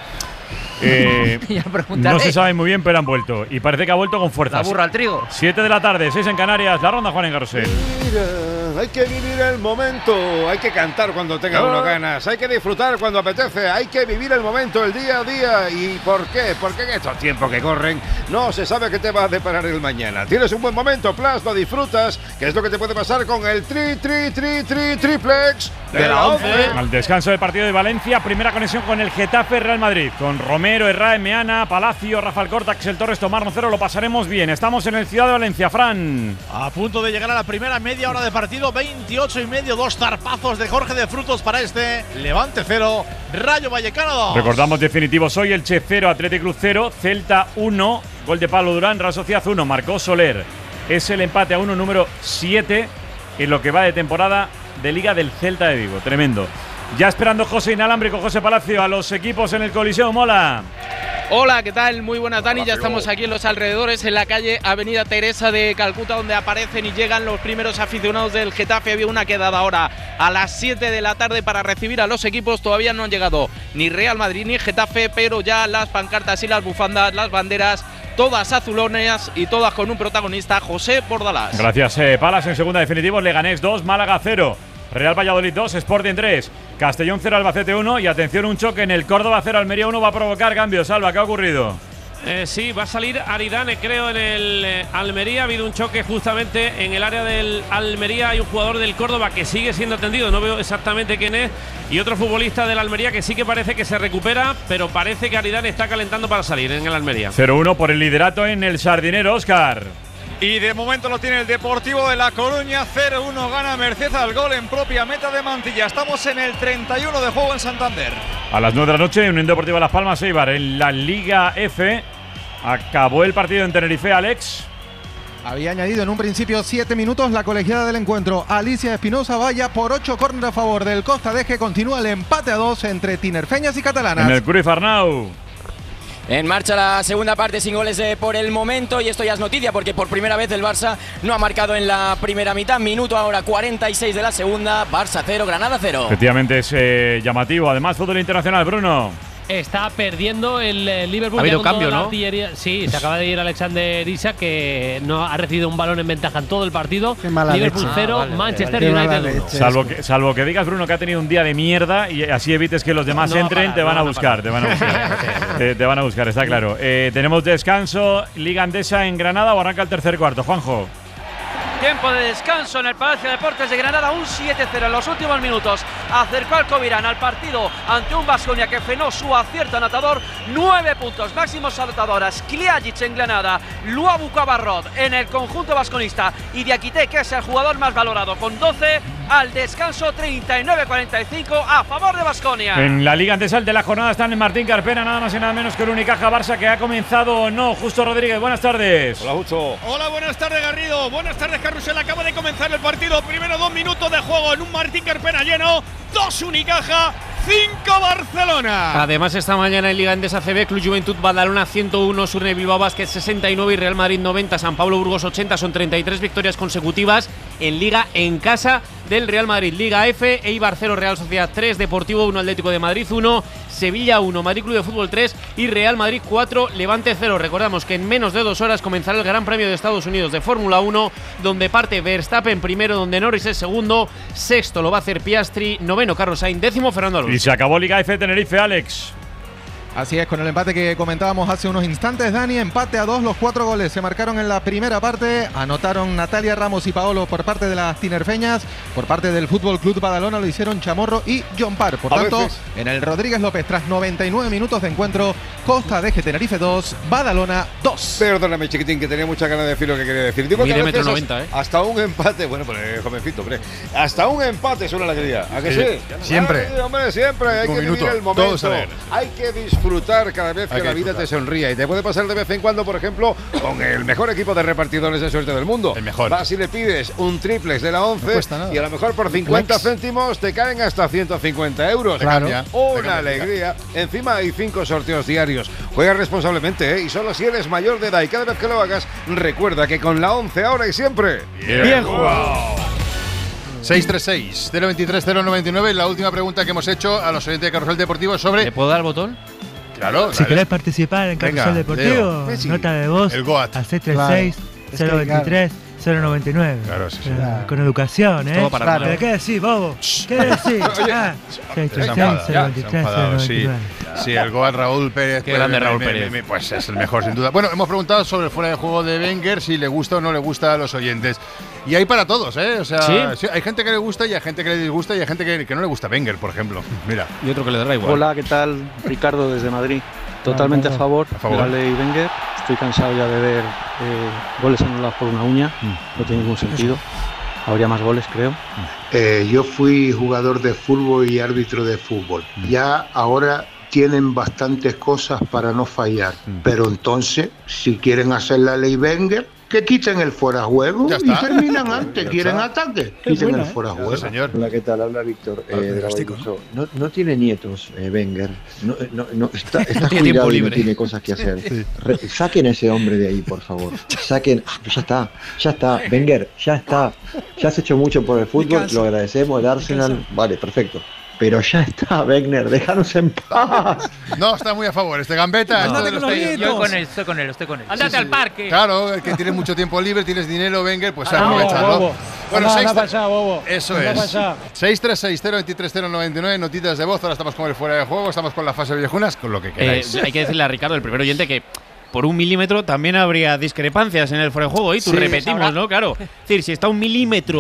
Eh, ya preguntaré. No se sabe muy bien, pero han vuelto. Y parece que ha vuelto con fuerzas. La burra al trigo. siete de la tarde, seis en Canarias. La ronda Juan en Carrusel. Mira, hay que vivir el momento. Hay que cantar cuando tenga uno ganas. Hay que disfrutar cuando apetece. Hay que vivir el momento, el día a día. ¿Y por qué? Porque en estos tiempos que corren no se sabe qué te va a deparar el mañana. Tienes un buen momento, Plus, lo disfrutas. ¿Qué es lo que te puede pasar con el tri, tri, tri, tri, triplex de la once? Al descanso del partido de Valencia, primera conexión con el Getafe Real Madrid. Con Romero, Herrera, Meana, Palacio, Rafael Corta, Axel Torres, Tomás Roncero. Lo pasaremos bien. Estamos en el Ciudad de Valencia, Fran. A punto de llegar a la primera media hora de partido, veintiocho y medio, dos zarpazos de Jorge de Frutos para este Levante cero, Rayo Vallecano dos. Recordamos definitivos hoy: Elche cero, Athletic Club cero, Celta uno, gol de Pablo Durán, Real Sociedad uno, marcó Soler. Es el empate a uno número siete en lo que va de temporada de Liga del Celta de Vigo. Tremendo. Ya esperando José Inalámbrico, José Palacio, a los equipos en el Coliseo. Mola. Hola, ¿qué tal? Muy buenas, Dani. Ya estamos aquí en los alrededores, en la calle Avenida Teresa de Calcuta, donde aparecen y llegan los primeros aficionados del Getafe. Había una quedada ahora a las siete de la tarde para recibir a los equipos. Todavía no han llegado ni Real Madrid ni Getafe, pero ya las pancartas y las bufandas, las banderas, todas azulonas y todas con un protagonista, José Bordalás. Gracias, eh, Palas. En segunda definitivos, Leganés dos, Málaga cero. Real Valladolid dos, Sporting tres, Castellón cero, Albacete uno. Y atención, un choque en el Córdoba cero, Almería uno va a provocar cambios. Salva, ¿qué ha ocurrido? Eh, sí, va a salir Aridane, creo, en el eh, Almería. Ha habido un choque justamente en el área del Almería. Hay un jugador del Córdoba que sigue siendo atendido, no veo exactamente quién es. Y otro futbolista del Almería que sí que parece que se recupera, pero parece que Aridane está calentando para salir en el Almería. cero uno por el liderato en el Sardinero, Óscar. Y de momento lo tiene el Deportivo de La Coruña, cero uno gana merced al gol en propia meta de Mantilla. Estamos en el treinta y uno de juego en Santander. A las nueve de la noche, Unión Deportiva Las Palmas, Eibar en la Liga F. Acabó el partido en Tenerife, Alex. Había añadido en un principio siete minutos la colegiada del encuentro. Alicia Espinosa vaya por ocho córner a favor del Costa Deje. Continúa el empate a dos entre tinerfeñas y catalanas. En el Cruyff Arnau. En marcha la segunda parte sin goles eh, por el momento, y esto ya es noticia porque por primera vez el Barça no ha marcado en la primera mitad. Minuto ahora cuarenta y seis de la segunda. Barça cero, Granada cero. Efectivamente es eh, llamativo. Además, fútbol internacional, Bruno. Está perdiendo el, el Liverpool. Ha habido con cambio, toda la ¿no? artillería. Sí, se acaba de ir Alexander Isak, que no ha recibido un balón en ventaja en todo el partido. Liverpool cero, ah, vale, Manchester vale, United uno. Salvo que, salvo que digas, Bruno, que ha tenido un día de mierda y así evites que los demás no entren, parar, te van no a van a buscar, te van a buscar. te, te van a buscar, está claro. Eh, tenemos descanso, Liga Andesa en Granada, o arranca el tercer cuarto, Juanjo. Tiempo de descanso en el Palacio de Deportes de Granada, un siete cero en los últimos minutos. Acercó al Covirán al partido ante un Baskonia que frenó su acierto anotador. Nueve puntos máximos anotadoras. Kliajic en Granada, Luabu Cabarrot en el conjunto vasconista y Diakité, que es el jugador más valorado, con doce. Al descanso, treinta y nueve cuarenta y cinco a favor de Baskonia. En la Liga Andesa de la jornada están en Martín Carpena, nada más y nada menos que el Unicaja Barça, que ha comenzado o no. Justo Rodríguez, buenas tardes. Hola, Justo. Hola, buenas tardes, Garrido. Buenas tardes, Carrusel. Acaba de comenzar el partido. Primero dos minutos de juego en un Martín Carpena lleno. Dos Unicaja, cinco Barcelona. Además, esta mañana en Liga Endesa C B, Club Juventud Badalona ciento uno, Surne Bilbao Basket sesenta y nueve y Real Madrid noventa, San Pablo Burgos ochenta. Son treinta y tres victorias consecutivas en Liga en casa del Real Madrid. Liga F, Eibar cero, Real Sociedad tres, Deportivo uno, Atlético de Madrid uno, Sevilla uno, Madrid Club de Fútbol tres y Real Madrid cuatro, Levante cero. Recordamos que en menos de dos horas comenzará el Gran Premio de Estados Unidos de Fórmula uno, donde parte Verstappen primero, donde Norris es segundo, sexto lo va a hacer Piastri, noveno Carlos Sainz, décimo Fernando Alonso. Y se acabó Liga F Tenerife, Alex. Así es, con el empate que comentábamos hace unos instantes, Dani, empate a dos, los cuatro goles se marcaron en la primera parte, anotaron Natalia Ramos y Paolo por parte de las tinerfeñas, por parte del Fútbol Club Badalona lo hicieron Chamorro y John Parr. Por A tanto, veces. en el Rodríguez López, tras noventa y nueve minutos de encuentro, Costa Deje Tenerife dos, Badalona dos. Perdóname, chiquitín, que tenía mucha ganas de decir lo que quería decir. Digo que a Mide veces metro noventa, ¿eh? hasta un empate, bueno, pues eh, jovencito, hombre, hasta un empate es una alegría, ¿a que sí? Sí, siempre. Ay, hombre, siempre, hay Un que minuto, vivir el todos momento, alegres. hay que disfrutar cada vez Hay que que la vida disfrutar. te sonría, y te puede pasar de vez en cuando, por ejemplo, con el mejor equipo de repartidores de suerte del mundo. El mejor. Vas y le pides un triplex de la once No cuesta nada. y a lo mejor por cincuenta Flex. céntimos te caen hasta ciento cincuenta euros. Te cambia, te Una cambia. alegría. Encima hay cinco sorteos diarios. Juega responsablemente, ¿eh? Y solo si eres mayor de edad, y cada vez que lo hagas, recuerda que con la once ahora y siempre. Bien jugado. seis tres seis, cero veintitrés, cero noventa y nueve. La última pregunta que hemos hecho a los oyentes de Carrusel Deportivo sobre. ¿Le puedo dar el botón? Claro, Si dale. querés participar en Venga, Carrusel Deportivo, Leo. Messi. nota de voz El Goat. al seis tres seis, cero veintitrés, cero noventa y nueve. Claro, sí, sí. Eh, Claro. Con educación, ¿eh? Todo para Claro. armar. ¿Qué decís, bobo? ¿Qué decís? Oye. Ah, seis tres Se ha seis, enfadado, cero ya, veintitrés, se ha cero enfadado, noventa y sí. nueve. Sí, el Goat Raúl Pérez. Qué pues, grande me- Raúl me- Pérez. me- Pues es el mejor, sin duda. Bueno, hemos preguntado sobre el fuera de juego de Wenger, si le gusta o no le gusta a los oyentes. Y hay para todos, ¿eh? O sea, ¿Sí? sí, hay gente que le gusta y hay gente que le disgusta y hay gente que, que no le gusta Wenger, por ejemplo. Mira. Y otro que le dará igual. Hola, ¿qué tal? Ricardo desde Madrid. Totalmente a favor, A favor. de la ley Wenger. Estoy cansado ya de ver eh, goles anulados por una uña. No tiene ningún sentido. Habría más goles, creo. Eh, yo fui jugador de fútbol y árbitro de fútbol. Ya ahora tienen bastantes cosas para no fallar. Pero entonces, si quieren hacer la ley Wenger, que quiten el fuera de juego Ya y está. terminan antes. Ya ¿Quieren está. ataque? Es Quiten buena, el ¿eh? fuera de Ya, juego. señor. Hola, ¿qué tal? Habla Víctor. Ah, eh, de fantástico. Vallejo. no, no tiene nietos, eh, Wenger. No, no, no, está, está Tiene tiempo jubilado y no libre. tiene cosas que hacer. Re- saquen a ese hombre de ahí, por favor. Saquen. Ah, ya está, ya está. Wenger, ya está. Ya has hecho mucho por el fútbol, lo agradecemos. El Arsenal, vale, perfecto. Pero ya está, Wenger, déjanos en paz. No, está muy a favor. Este Gambetta. No. este de Ándate los con los que- nietos. Yo con él, estoy con él, estoy con él. Andate Sí, al sí. parque. Claro, el que tiene mucho tiempo libre, tienes dinero, Wenger, pues Ah, aprovechalo. bobo. Bueno, Anda, seis- anda pa' allá, bobo. Eso Anda pa' es. allá. seis tres seis, cero veintitrés, cero noventa y nueve, notitas de voz. Ahora estamos con el fuera de juego, estamos con la fase viejunas, con lo que Eh, queráis. hay que decirle a Ricardo, el primer oyente, que por un milímetro también habría discrepancias en el fuera de juego. Y tú Sí, repetimos, sabrá. ¿no? Claro. Es decir, si está un milímetro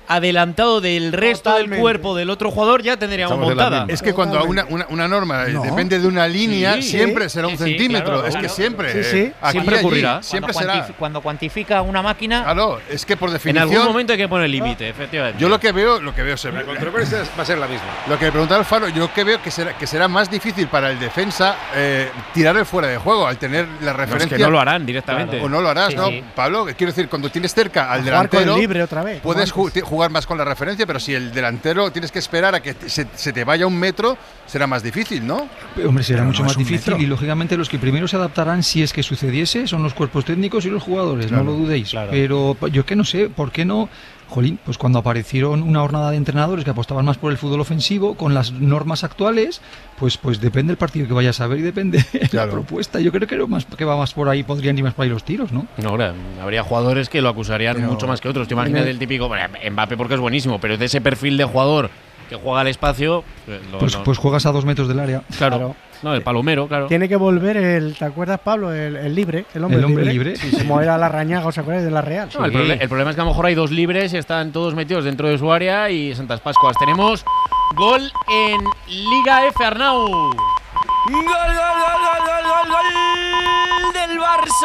adelantado del resto Totalmente. del cuerpo del otro jugador, ya tendríamos Estamos en la montada. misma. Es que cuando una, una, una norma No. depende de una línea, Sí, siempre sí, será un sí, sí, centímetro. claro, es que claro. siempre. Sí, sí. eh, aquí Siempre y allí, ocurrirá. Siempre cuando, será. cuantifi- cuando cuantifica una máquina. Claro, es que por En definición. algún momento hay que poner límite, efectivamente. Yo lo que veo, lo que veo se La controversia va a ser la misma. Lo que me preguntaba Alfaro, yo que veo que será, que será más difícil para el defensa eh, tirarle fuera de juego al tener la No, referencia. es que no lo harán directamente. Claro. O no lo harás, Sí, ¿no? sí. Pablo, quiero decir, cuando tienes cerca al A jugar con delantero. libre otra vez, Puedes como ju- ti- jugar más con la referencia, pero si el delantero tienes que esperar a que te- se, se te vaya un metro, será más difícil, ¿no? Hombre, será Pero mucho no más es un difícil metro. y lógicamente los que primero se adaptarán si es que sucediese son los cuerpos técnicos y los jugadores, Claro, no lo dudéis. claro. Pero yo que no sé, ¿por qué no? Jolín, pues cuando aparecieron una hornada de entrenadores que apostaban más por el fútbol ofensivo, con las normas actuales, pues pues depende del partido que vayas a ver y depende de la propuesta. Yo creo que, lo más, que va más por ahí, podrían ir más por ahí los tiros, ¿no? No, ahora, habría jugadores que lo acusarían Pero- mucho más que otros. Te imaginas el típico bueno, Mbappé porque es buenísimo, pero de ese perfil de jugador que juega al espacio. eh, lo- Pues, lo- pues juegas a dos metros del área. claro. No, el palomero, claro. Tiene que volver el, ¿te acuerdas, Pablo? El, el libre, el hombre El hombre libre. libre. Sí, sí. Como era la Rañaga, ¿os acordáis de la Real? No, el, proble- el problema es que a lo mejor hay dos libres y están todos metidos dentro de su área y Santas Pascuas. Tenemos gol en Liga F, Arnau. Gol, gol, gol, gol, gol, gol, gol del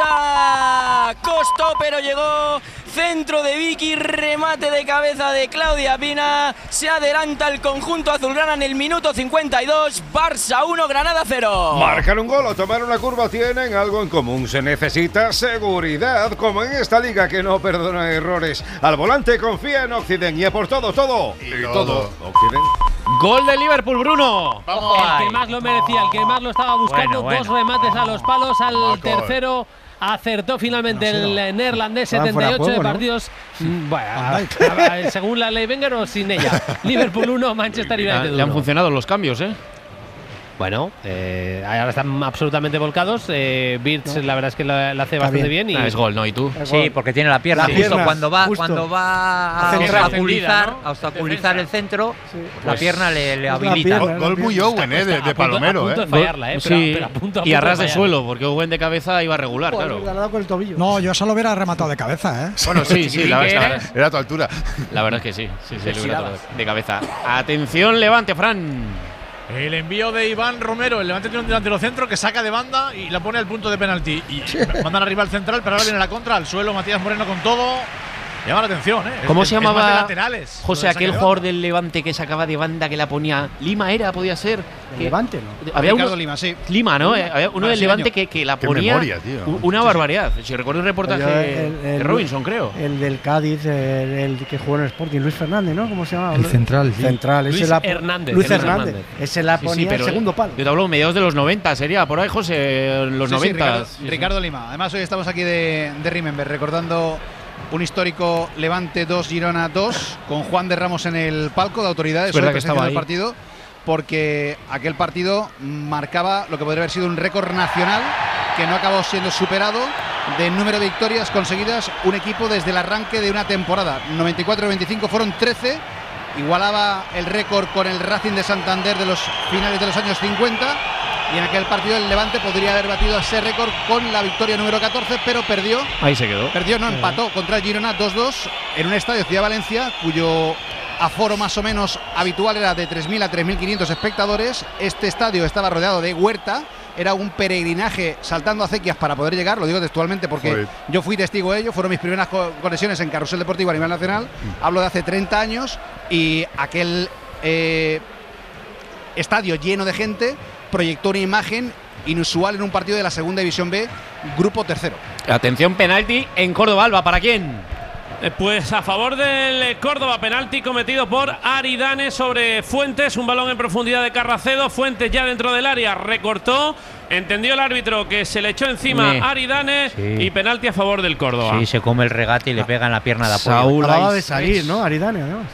Barça. Costó, pero llegó. Centro de Vicky, remate de cabeza de Claudia Pina. Se adelanta el conjunto azulgrana en el minuto cincuenta y dos. Barça uno, Granada cero. Marcar un gol o tomar una curva tienen algo en común. Se necesita seguridad, como en esta liga que no perdona errores. Al volante confía en Occident y a por todo, todo. Y, todo. Occident. Gol de Liverpool, Bruno. El que más lo merecía, el que más lo estaba buscando. Bueno, Dos bueno. remates a los palos. Al Vamos. tercero acertó finalmente No, sí, el no. neerlandés. Estaban setenta y ocho fuera de de juego, ¿no? partidos. Mm, Bueno, a- a- según la ley Wenger o sin ella. Liverpool uno, Manchester United Le han uno. funcionado los cambios, ¿eh? Bueno, eh, ahora están absolutamente volcados. Eh, Birch, la verdad es que lo, lo hace bastante bien. y Ah, es gol, ¿no? ¿Y tú? Sí, porque tiene la pierna. La justo pierna, cuando va, justo. cuando va a Central. obstaculizar, Defendida, ¿no? a obstaculizar el centro, la Pues- pierna le, le Es la habilita. pierna, Gol, gol muy Owen, eh, de, de Palomero, eh. Gol- sí, y a ras de suelo, porque Owen de cabeza iba regular, Joder, claro. le ha dado con el tobillo. No, yo solo hubiera rematado de cabeza, ¿eh? Bueno, sí, sí, la verdad, la verdad- Era a tu altura. la verdad es que sí, sí, sí, Te le hubiera girabas. tocado de cabeza. Atención, Levante, Fran. El envío de Iván Romero, el Levante tiene un delantero centro que saca de banda y la pone al punto de penalti. Y mandan arriba al central, pero ahora viene la contra, al suelo Matías Moreno con todo. Llama la atención, ¿eh? ¿Cómo Es- se es más de llamaba, laterales, lo José, de saque aquel de jugador banda. del Levante que sacaba de banda que la ponía? Lima era, podía ser. Que- Levante, ¿no? Había Ricardo uno, Lima, sí. Lima, ¿no? Eh, Había uno del Brasileño. Levante que, que la Qué ponía. memoria, tío. u- Una barbaridad. Si recuerdo un reportaje El- el- de Robinson, creo. El del Cádiz, el, el que jugó en el Sporting, Luis Fernández, ¿no? ¿Cómo se llama? El central, sí. Central, ese Luis la, Hernández. Luis Luis Hernández. Hernández. Ese la Sí, sí, ponía pero, el segundo palo. Yo te hablo mediados de los noventa, sería por ahí, José, los Sí, sí, noventa. Ricardo, Ricardo Lima. Además, hoy estamos aquí de, de Remember, recordando un histórico Levante dos, Girona dos, con Juan de Ramos en el palco de autoridades Es verdad sobre que estaba presenciando el ahí. partido, porque aquel partido marcaba lo que podría haber sido un récord nacional que no acabó siendo superado de número de victorias conseguidas un equipo desde el arranque de una temporada. noventa y cuatro noventa y cinco fueron trece, igualaba el récord con el Racing de Santander de los finales de los años cincuenta. Y en aquel partido el Levante podría haber batido ese récord con la victoria número catorce, pero perdió. Ahí se quedó. Perdió, no, empató contra el Girona dos dos en un estadio Ciudad Valencia, cuyo aforo más o menos habitual era de tres mil a tres mil quinientos espectadores. Este estadio estaba rodeado de huerta, era un peregrinaje saltando acequias para poder llegar, lo digo textualmente porque Joder. yo fui testigo de ello, fueron mis primeras co- conexiones en carrusel deportivo a nivel nacional, hablo de hace treinta años, y aquel eh, estadio lleno de gente proyectó una imagen inusual en un partido de la Segunda División B, grupo tercero. Atención, penalti en Córdoba, Alba, ¿para quién? Eh, Pues a favor del Córdoba, penalti cometido por Aridane sobre Fuentes, un balón en profundidad de Carracedo, Fuentes ya dentro del área, recortó, entendió el árbitro que se le echó encima Sí. a Aridane Sí. y penalti a favor del Córdoba. Sí, se come el regate y le pega en la pierna de apoyo. Saúl Acababa de Aiz- salir, ¿no? Aridane, además.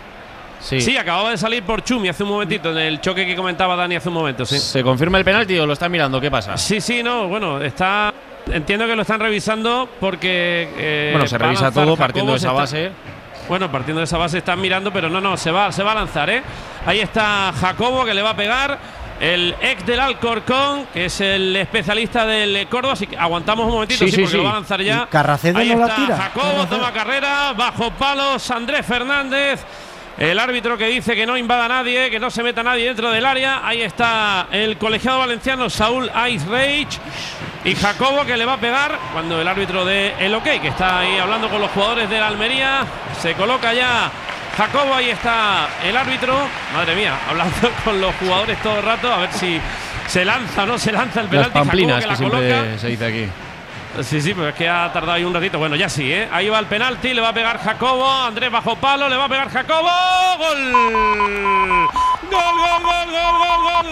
Sí. Sí, acababa de salir por Chumi hace un momentito, en el choque que comentaba Dani hace un momento, sí. ¿Se confirma el penalti o lo están mirando? ¿Qué pasa? Sí, sí, no, bueno, está. Entiendo que lo están revisando porque. eh, Bueno, se va a revisa lanzar todo Jacobo, partiendo de se esa está- base. Bueno, partiendo de esa base están mirando, pero no, no, se va, se va a lanzar, ¿eh? Ahí está Jacobo que le va a pegar. el ex del Alcorcón, que es el especialista del Córdoba. Así que aguantamos un momentito, sí, Sí, sí, sí, porque sí. lo va a lanzar ya. ¿Y Carracedo Ahí no la está tira? Jacobo, Carracedo. toma carrera, bajo palos, Andrés Fernández. El árbitro que dice que no invada a nadie, que no se meta nadie dentro del área. Ahí está el colegiado valenciano Saúl Ice Rage. Y Jacobo, que le va a pegar cuando el árbitro dé el ok, que está ahí hablando con los jugadores de la Almería. Se coloca ya Jacobo, ahí está el árbitro. Madre mía, hablando con los jugadores todo el rato, a ver si se lanza o no se lanza el Las penalti. pamplinas, Jacobo, que, que la siempre coloca. se dice aquí. Sí, sí, pero es que ha tardado ahí un ratito. Bueno, ya sí, ¿eh? Ahí va el penalti, le va a pegar Jacobo. Andrés bajo palo, le va a pegar Jacobo. ¡Gol! ¡Gol, gol, gol, gol, gol,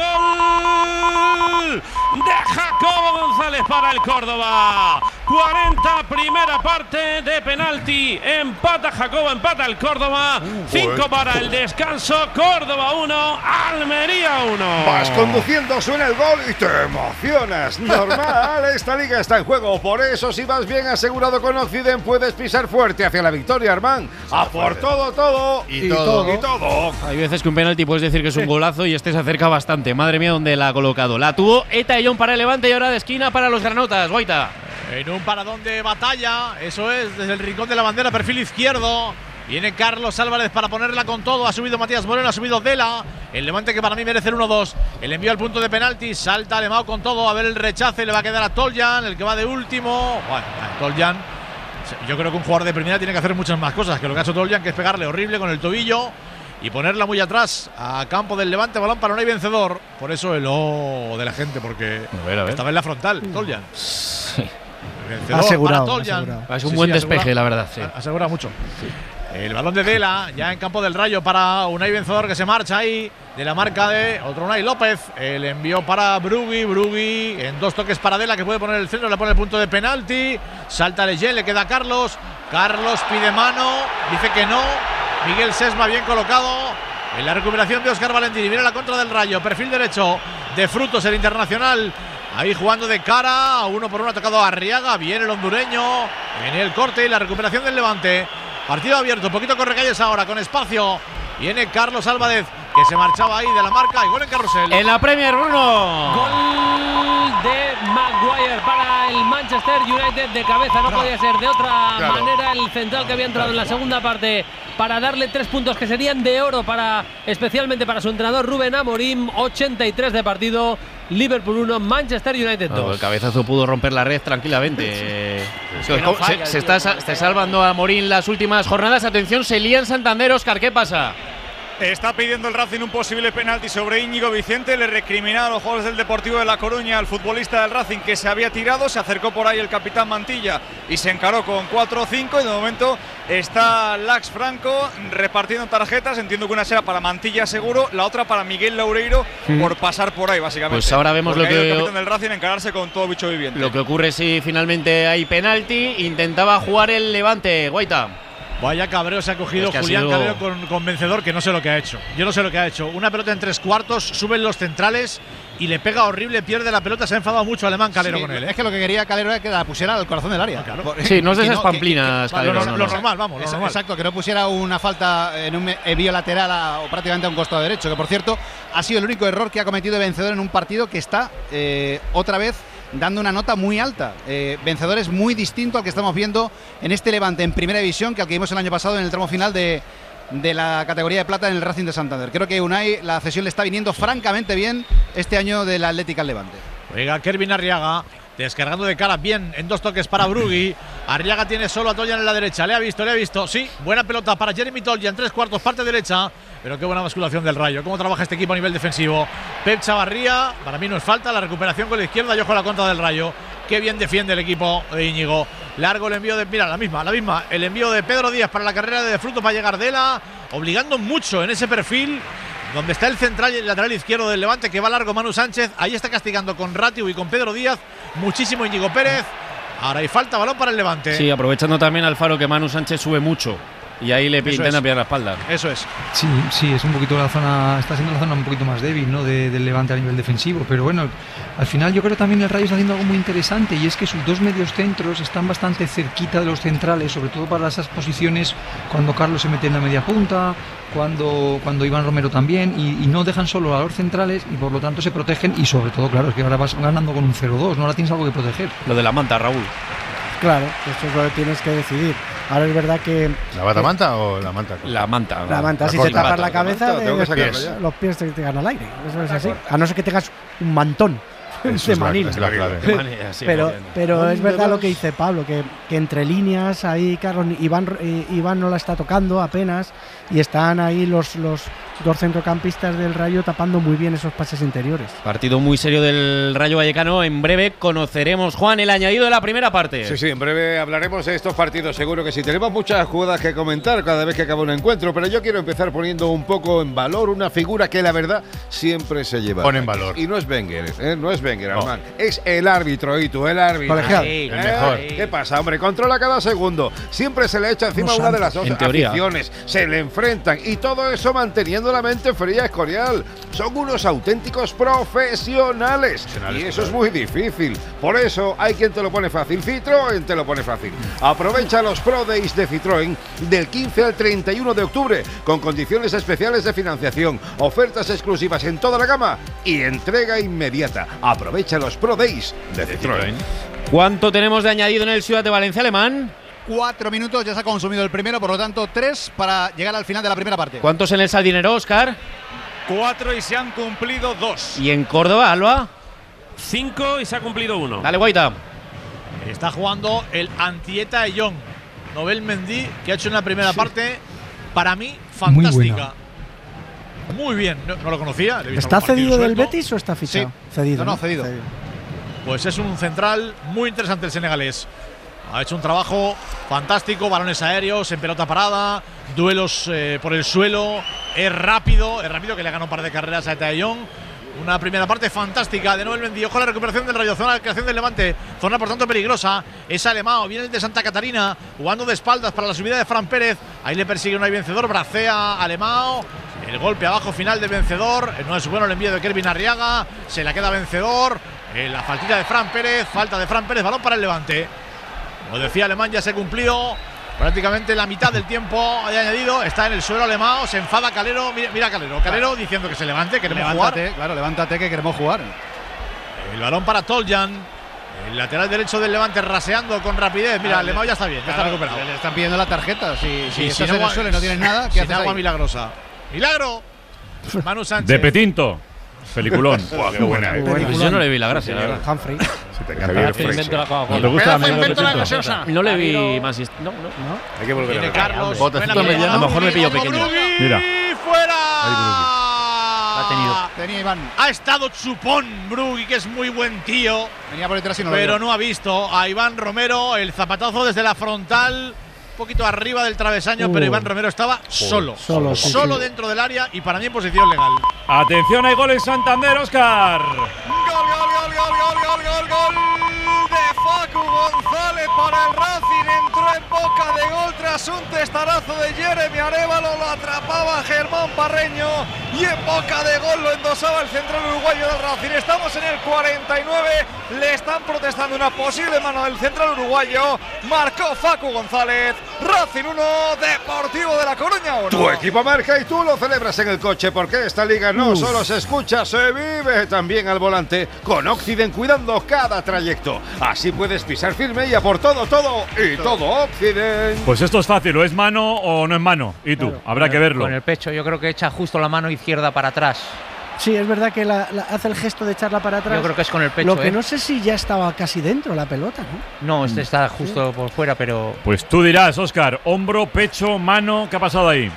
gol! De Jacobo González para el Córdoba. cuarenta, primera parte de penalti. Empata Jacobo, empata el Córdoba. cinco para el descanso. Córdoba uno, Almería uno. Vas conduciendo, suena el gol y te emocionas. Normal, esta liga está en juego. Por eso, si vas bien asegurado con Occident, puedes pisar fuerte hacia la victoria, Armán. A por todo, todo Y y, todo. todo. Y todo. Hay veces que un penalti puedes decir que es un golazo y este se acerca bastante. Madre mía, dónde la ha colocado. La tuvo Eta Ellón para el Levante y ahora de esquina para los granotas. Guaita. En un paradón de batalla, eso es, desde el rincón de la bandera, perfil izquierdo. Viene Carlos Álvarez para ponerla con todo. Ha subido Matías Moreno, ha subido Dela. El Levante que para mí merece el uno dos. El envío al punto de penalti. Salta Alemão con todo. A ver el rechace. Le va a quedar a Toljan, el que va de último. Bueno, Toljan. Yo creo que un jugador de primera tiene que hacer muchas más cosas que lo que ha hecho Toljan, que es pegarle horrible con el tobillo y ponerla muy atrás a campo del Levante. Balón para no hay vencedor. Por eso el O de la gente, porque a ver, a ver. estaba en la frontal, Toljan. Sí. Vencedor Asegurado, para Toljan. asegurado. Es un Sí, buen sí, despeje, asegura- la verdad. Sí. Asegura mucho. El balón de Dela, ya en campo del Rayo para Unai Vencedor, que se marcha ahí de la marca de otro Unai López. El envío para Brugui, Brugui en dos toques para Dela, que puede poner el centro, le pone el punto de penalti. Salta Leyen, le queda a Carlos. Carlos pide mano, dice que no. Miguel Sesma bien colocado. En la recuperación de Óscar Valentini, viene la contra del Rayo, perfil derecho de Frutos, el internacional. Ahí jugando de cara, uno por uno atacado a Arriaga, viene el hondureño, viene el corte y la recuperación del Levante. Partido abierto, poquito correcalles ahora, con espacio. Viene Carlos Álvarez, que se marchaba ahí de la marca, y gol en carrusel. En la Premier, Bruno. Gol de Maguire para el Manchester United de cabeza. No podía ser de otra Claro. manera. El central que había entrado en la segunda parte para darle tres puntos que serían de oro para, especialmente para su entrenador Rubén Amorim. ochenta y tres de partido. Liverpool uno, Manchester United No, dos. el cabezazo pudo romper la red tranquilamente. Es que no se, falla, se tío, está, no se está salvando a Morín las últimas jornadas. Atención, se lía en Santander. Oscar, ¿qué pasa? Está pidiendo el Racing un posible penalti sobre Íñigo Vicente. Le recriminaba a los jugadores del Deportivo de La Coruña al futbolista del Racing que se había tirado. Se acercó por ahí el capitán Mantilla y se encaró con cuatro o cinco. Y de momento está Lax Franco repartiendo tarjetas. Entiendo que una será para Mantilla seguro, la otra para Miguel Laureiro Mm. por pasar por ahí, básicamente. Pues ahora vemos Porque lo ha ido que- el capitán del Racing a encararse con todo bicho viviente. Lo que ocurre si finalmente hay penalti. Intentaba jugar el Levante. Guaita. Vaya cabreo se ha cogido Es que ha Julián sido- Calero con, con Vencedor, que no sé lo que ha hecho. Yo no sé lo que ha hecho. Una pelota en tres cuartos, suben los centrales y le pega horrible, pierde la pelota. Se ha enfadado mucho Alemán Calero Sí, con él. ¿eh? Es que lo que quería Calero era que la pusiera al corazón del área. Por- Sí, no es de que esas que- pamplinas, que- Calero, lo, no, lo no. normal, vamos, lo Esa- normal. Exacto, que no pusiera una falta en un envío lateral a- o prácticamente a un costado derecho. Que por cierto, ha sido el único error que ha cometido Vencedor en un partido que está eh, otra vez dando una nota muy alta. Eh, Vencedor es muy distinto al que estamos viendo en este Levante en primera división que al que vimos el año pasado en el tramo final de, de la categoría de plata en el Racing de Santander. Creo que Unai, la cesión le está viniendo francamente bien este año del Atlético al Levante. Juega Kervin Arriaga, descargando de cara bien en dos toques para Brugui. Arriaga tiene solo a Toljan en la derecha. Le ha visto, le ha visto. Sí, buena pelota para Jeremy Toljan, tres cuartos, parte derecha. Pero qué buena basculación del Rayo. Cómo trabaja este equipo a nivel defensivo. Pep Chavarría, para mí no es falta. La recuperación con la izquierda y ojo a la contra del Rayo. Qué bien defiende el equipo de Íñigo. Largo el envío de. Mira, la misma, la misma. El envío de Pedro Díaz para la carrera de Frutos para llegar Dela. Obligando mucho en ese perfil. Donde está el central y el lateral izquierdo del Levante, que va largo Manu Sánchez. Ahí está castigando con Ratiu y con Pedro Díaz muchísimo Íñigo Pérez. Ahora hay falta, balón para el Levante. Sí, aprovechando también Alfaro que Manu Sánchez sube mucho. Y ahí le Eso intentan es. pillar la espalda. Eso es. Sí, sí, es un poquito la zona, está siendo la zona un poquito más débil, ¿no? De, del Levante a nivel defensivo, pero bueno, al final yo creo también el Rayo está haciendo algo muy interesante y es que sus dos medios centros están bastante cerquita de los centrales, sobre todo para esas posiciones cuando Carlos se mete en la media punta, cuando, cuando Iván Romero también, y, y no dejan solo a los centrales y por lo tanto se protegen y sobre todo, claro, es que ahora vas ganando con un cero dos, no ahora tienes algo que proteger. Lo de la manta, Raúl. Claro, eso es lo que tienes que decidir. Ahora es verdad que. ¿La batamanta o la manta? La manta. La manta, la si corta. te tapas la La cabeza, manta, de- tengo que los, sacarlo pies, ya. los pies te llegan al aire. Eso es así. A no ser que tengas un mantón Eso de es la- manila. es la clave. De manila, sí, pero muy bien. pero es verdad lo que dice Pablo, que, que entre líneas ahí, Carlos, Iván, eh, Iván no la está tocando apenas y están ahí los, los dos centrocampistas del Rayo tapando muy bien esos pases interiores. Partido muy serio del Rayo Vallecano. En breve conoceremos, Juan, el añadido de la primera parte. Sí, sí, en breve hablaremos de estos partidos, seguro que sí. Tenemos muchas jugadas que comentar cada vez que acaba un encuentro, pero yo quiero empezar poniendo un poco en valor una figura que la verdad siempre se lleva. Pon en valor. Y no es Wenger, ¿eh? No es Wenger, Armand. Es el árbitro, y tú, el árbitro. Colegiado. ¿Eh? El mejor. ¿Qué pasa, hombre? Controla cada segundo. Siempre se le echa encima Los una de las en dos teoría. aficiones. Se le enfrentan y todo eso manteniendo la mente fría y Escorial. Son unos auténticos profesionales. Profesionales, Y eso es claro. muy difícil. Por eso hay quien te lo pone fácil. Citroën te lo pone fácil. Aprovecha los Pro Days de Citroën del quince al treinta y uno de octubre con condiciones especiales de financiación, ofertas exclusivas en toda la gama y entrega inmediata. Aprovecha los Pro Days de Citroën. ¿Cuánto tenemos de añadido en el Ciudad de Valencia Alemán? Cuatro minutos, ya se ha consumido el primero, por lo tanto tres para llegar al final de la primera parte. ¿Cuántos en el Saldinero, Óscar? Cuatro y se han cumplido dos. ¿Y en Córdoba, Alba? Cinco y se ha cumplido uno. Dale, Guaita. Está jugando el Antieta de Young. Nobel Mendy, que ha hecho una primera parte, para mí, fantástica. Muy, bien, no, no lo conocía. le he visto ¿Está algún partido cedido del suelto. Betis o está fichado? Sí. Cedido. No, no, cedido. Pues es un central muy interesante el senegalés. Ha hecho un trabajo fantástico, balones aéreos, en pelota parada, duelos eh, por el suelo. Es rápido, es rápido que le ganó un par de carreras a Eta de Jong. Una primera parte fantástica de Noel Mendy. Ojo a la recuperación del Rayo, zona de creación del Levante, zona por tanto peligrosa. Es Alemão, viene el de Santa Catarina, jugando de espaldas para la subida de Fran Pérez. Ahí le persigue un vencedor, bracea Alemão. El golpe abajo final del vencedor. No es bueno el envío de Kelvin Arriaga. Se la queda vencedor. Eh, la faltita de Fran Pérez, falta de Fran Pérez, balón para el Levante. Como decía Alemán, ya se cumplió prácticamente la mitad del tiempo de añadido. Está en el suelo Alemão, se enfada Calero. Mira, mira Calero, Calero diciendo que se levante, queremos Levántate, jugar. claro, levántate que queremos jugar. El balón para Toljan. El lateral derecho del Levante raseando con rapidez. Mira, Ah, Alemão le- ya está bien, ya está Claro, recuperado. Le están pidiendo la tarjeta. Si, si Y estás sin en el agua- suelo y no tienes nada, ¿qué sin haces agua ahí? milagrosa. ¡Milagro! Manu Sánchez. De Petinto. Peliculón. Buah, qué buena. eh. Pues yo no le vi la gracia, la verdad. Humphrey. Si te encanta Javier el Freixo. Invento la Coca-Cola. ¿No te gusta la media de invento la Petinto? gaseosa. No le vi más. hist- No, no. Hay que volver a Viene ver. Carlos. Botecito buena mediano. pelota. A lo mejor me pillo Brugui, pequeño. Brugui, Mira. ¡Fuera! ha tenido. Tenía Iván. Ha estado chupón Brugui, que es muy buen tío, Venía por detrás y no lo pero vio. no ha visto a Iván Romero. El zapatazo desde la frontal, un poquito arriba del travesaño, Uh. pero Iván Romero estaba solo. Solo, sí, Solo sí. dentro del área y para mí en posición legal. Atención, hay gol en Santander, Óscar. Gol, gol, gol, gol, gol, gol, gol, gol de Facu González para el Racing. Entró en boca de gol tras un testarazo de Jeremy Arévalo. Lo atrapaba Germán Parreño y en boca de gol lo endosaba el central uruguayo del Racing. Estamos en el cuarenta y nueve. Le están protestando una posible mano del central uruguayo. Marcó Facu González. Racing uno, Deportivo de La Coruña uno. Tu equipo marca y tú lo celebras en el coche, porque esta liga no Uf. solo se escucha, se vive también al volante, con Occident cuidando cada trayecto. Así puedes pisar firme y a por todo, todo y todo Occident. Pues esto es fácil, o es mano o no es mano. ¿Y tú? Habrá que verlo. Con el pecho, yo creo que echa justo la mano izquierda para atrás. Sí, es verdad que la- la- hace el gesto de echarla para atrás. Yo creo que es con el pecho. Lo que ¿eh? no sé si ya estaba casi dentro la pelota, ¿no? No, este está justo por fuera, pero Pues tú dirás, Óscar, hombro, pecho, mano, ¿qué ha pasado ahí?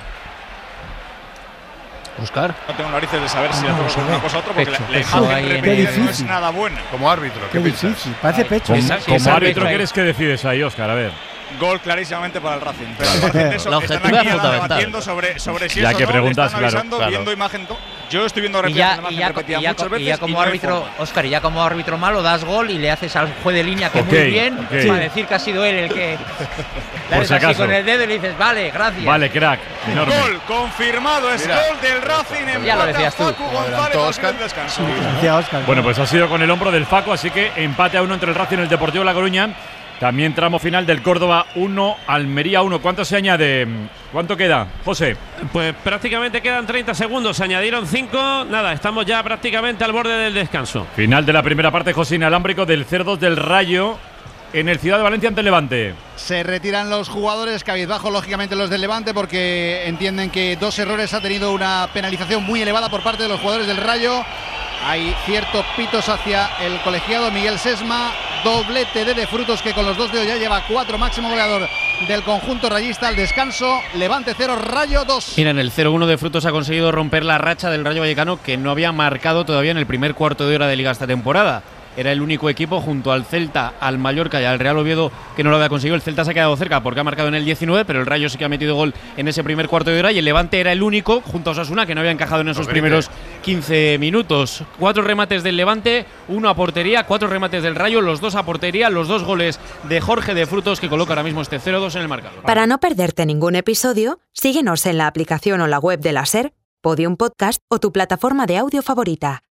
Óscar. No tengo narices de saber si No, le toca se con ve. una cosa u otra, porque Pecho, la, la pecho imagen ahí en- repetida Qué no es difícil. nada buena. Como árbitro, ¿qué Qué piensas? difícil. Parece pecho. Como, Esa- sí, como esa árbitro, pecho. ¿qué eres que decides ahí, Óscar? A ver. Gol clarísimamente para el Racing. Pero al margen de eso, La están objetividad aquí ahora fundamental. debatiendo sobre, sobre si Ya eso que o no, preguntas, están claro, analizando, claro. viendo imagen. Yo estoy viendo Y repetidas ya, la imagen y ya, repetida y ya, muchas y veces ya como y no hay árbitro, forma. Óscar, y ya como árbitro malo das gol y le haces al juez de línea que Ok, muy bien ok. para decir que ha sido él el que le Por haces si así acaso. con el dedo y le dices, vale, gracias. Vale, crack. Enorme. Gol confirmado, es Mira. gol del Racing. Ya lo empata decías tú. Facu González adelantó al final Óscar. del descanso. Decía Óscar. Bueno, pues ha sido con el hombro del Faco, así que empate a uno entre el Racing y el Deportivo La Coruña. También tramo final del Córdoba uno, Almería uno. ¿Cuánto se añade? ¿Cuánto queda, José? Pues prácticamente quedan treinta segundos, se añadieron cinco. Nada, estamos ya prácticamente al borde del descanso. Final de la primera parte, José Inalámbrico, del cero dos del Rayo en el Ciudad de Valencia ante el Levante. Se retiran los jugadores, cabizbajo lógicamente los del Levante, porque entienden que dos errores ha tenido una penalización muy elevada por parte de los jugadores del Rayo. Hay ciertos pitos hacia el colegiado Miguel Sesma, doblete de De Frutos, que con los dos dedos ya lleva cuatro, máximo goleador del conjunto rayista. Al descanso, Levante cero, Rayo dos. Mira, en el cero uno de Frutos ha conseguido romper la racha del Rayo Vallecano, que no había marcado todavía en el primer cuarto de hora de liga esta temporada. Era el único equipo junto al Celta, al Mallorca y al Real Oviedo que no lo había conseguido. El Celta se ha quedado cerca porque ha marcado en el diecinueve, pero el Rayo sí que ha metido gol en ese primer cuarto de hora, y el Levante era el único junto a Osasuna que no había encajado en esos Lo primeros quince minutos. Cuatro remates del Levante, uno a portería, cuatro remates del Rayo, los dos a portería, los dos goles de Jorge de Frutos, que coloca ahora mismo este cero dos en el marcador. Para no perderte ningún episodio, síguenos en la aplicación o la web de la SER, Podium Podcast o tu plataforma de audio favorita.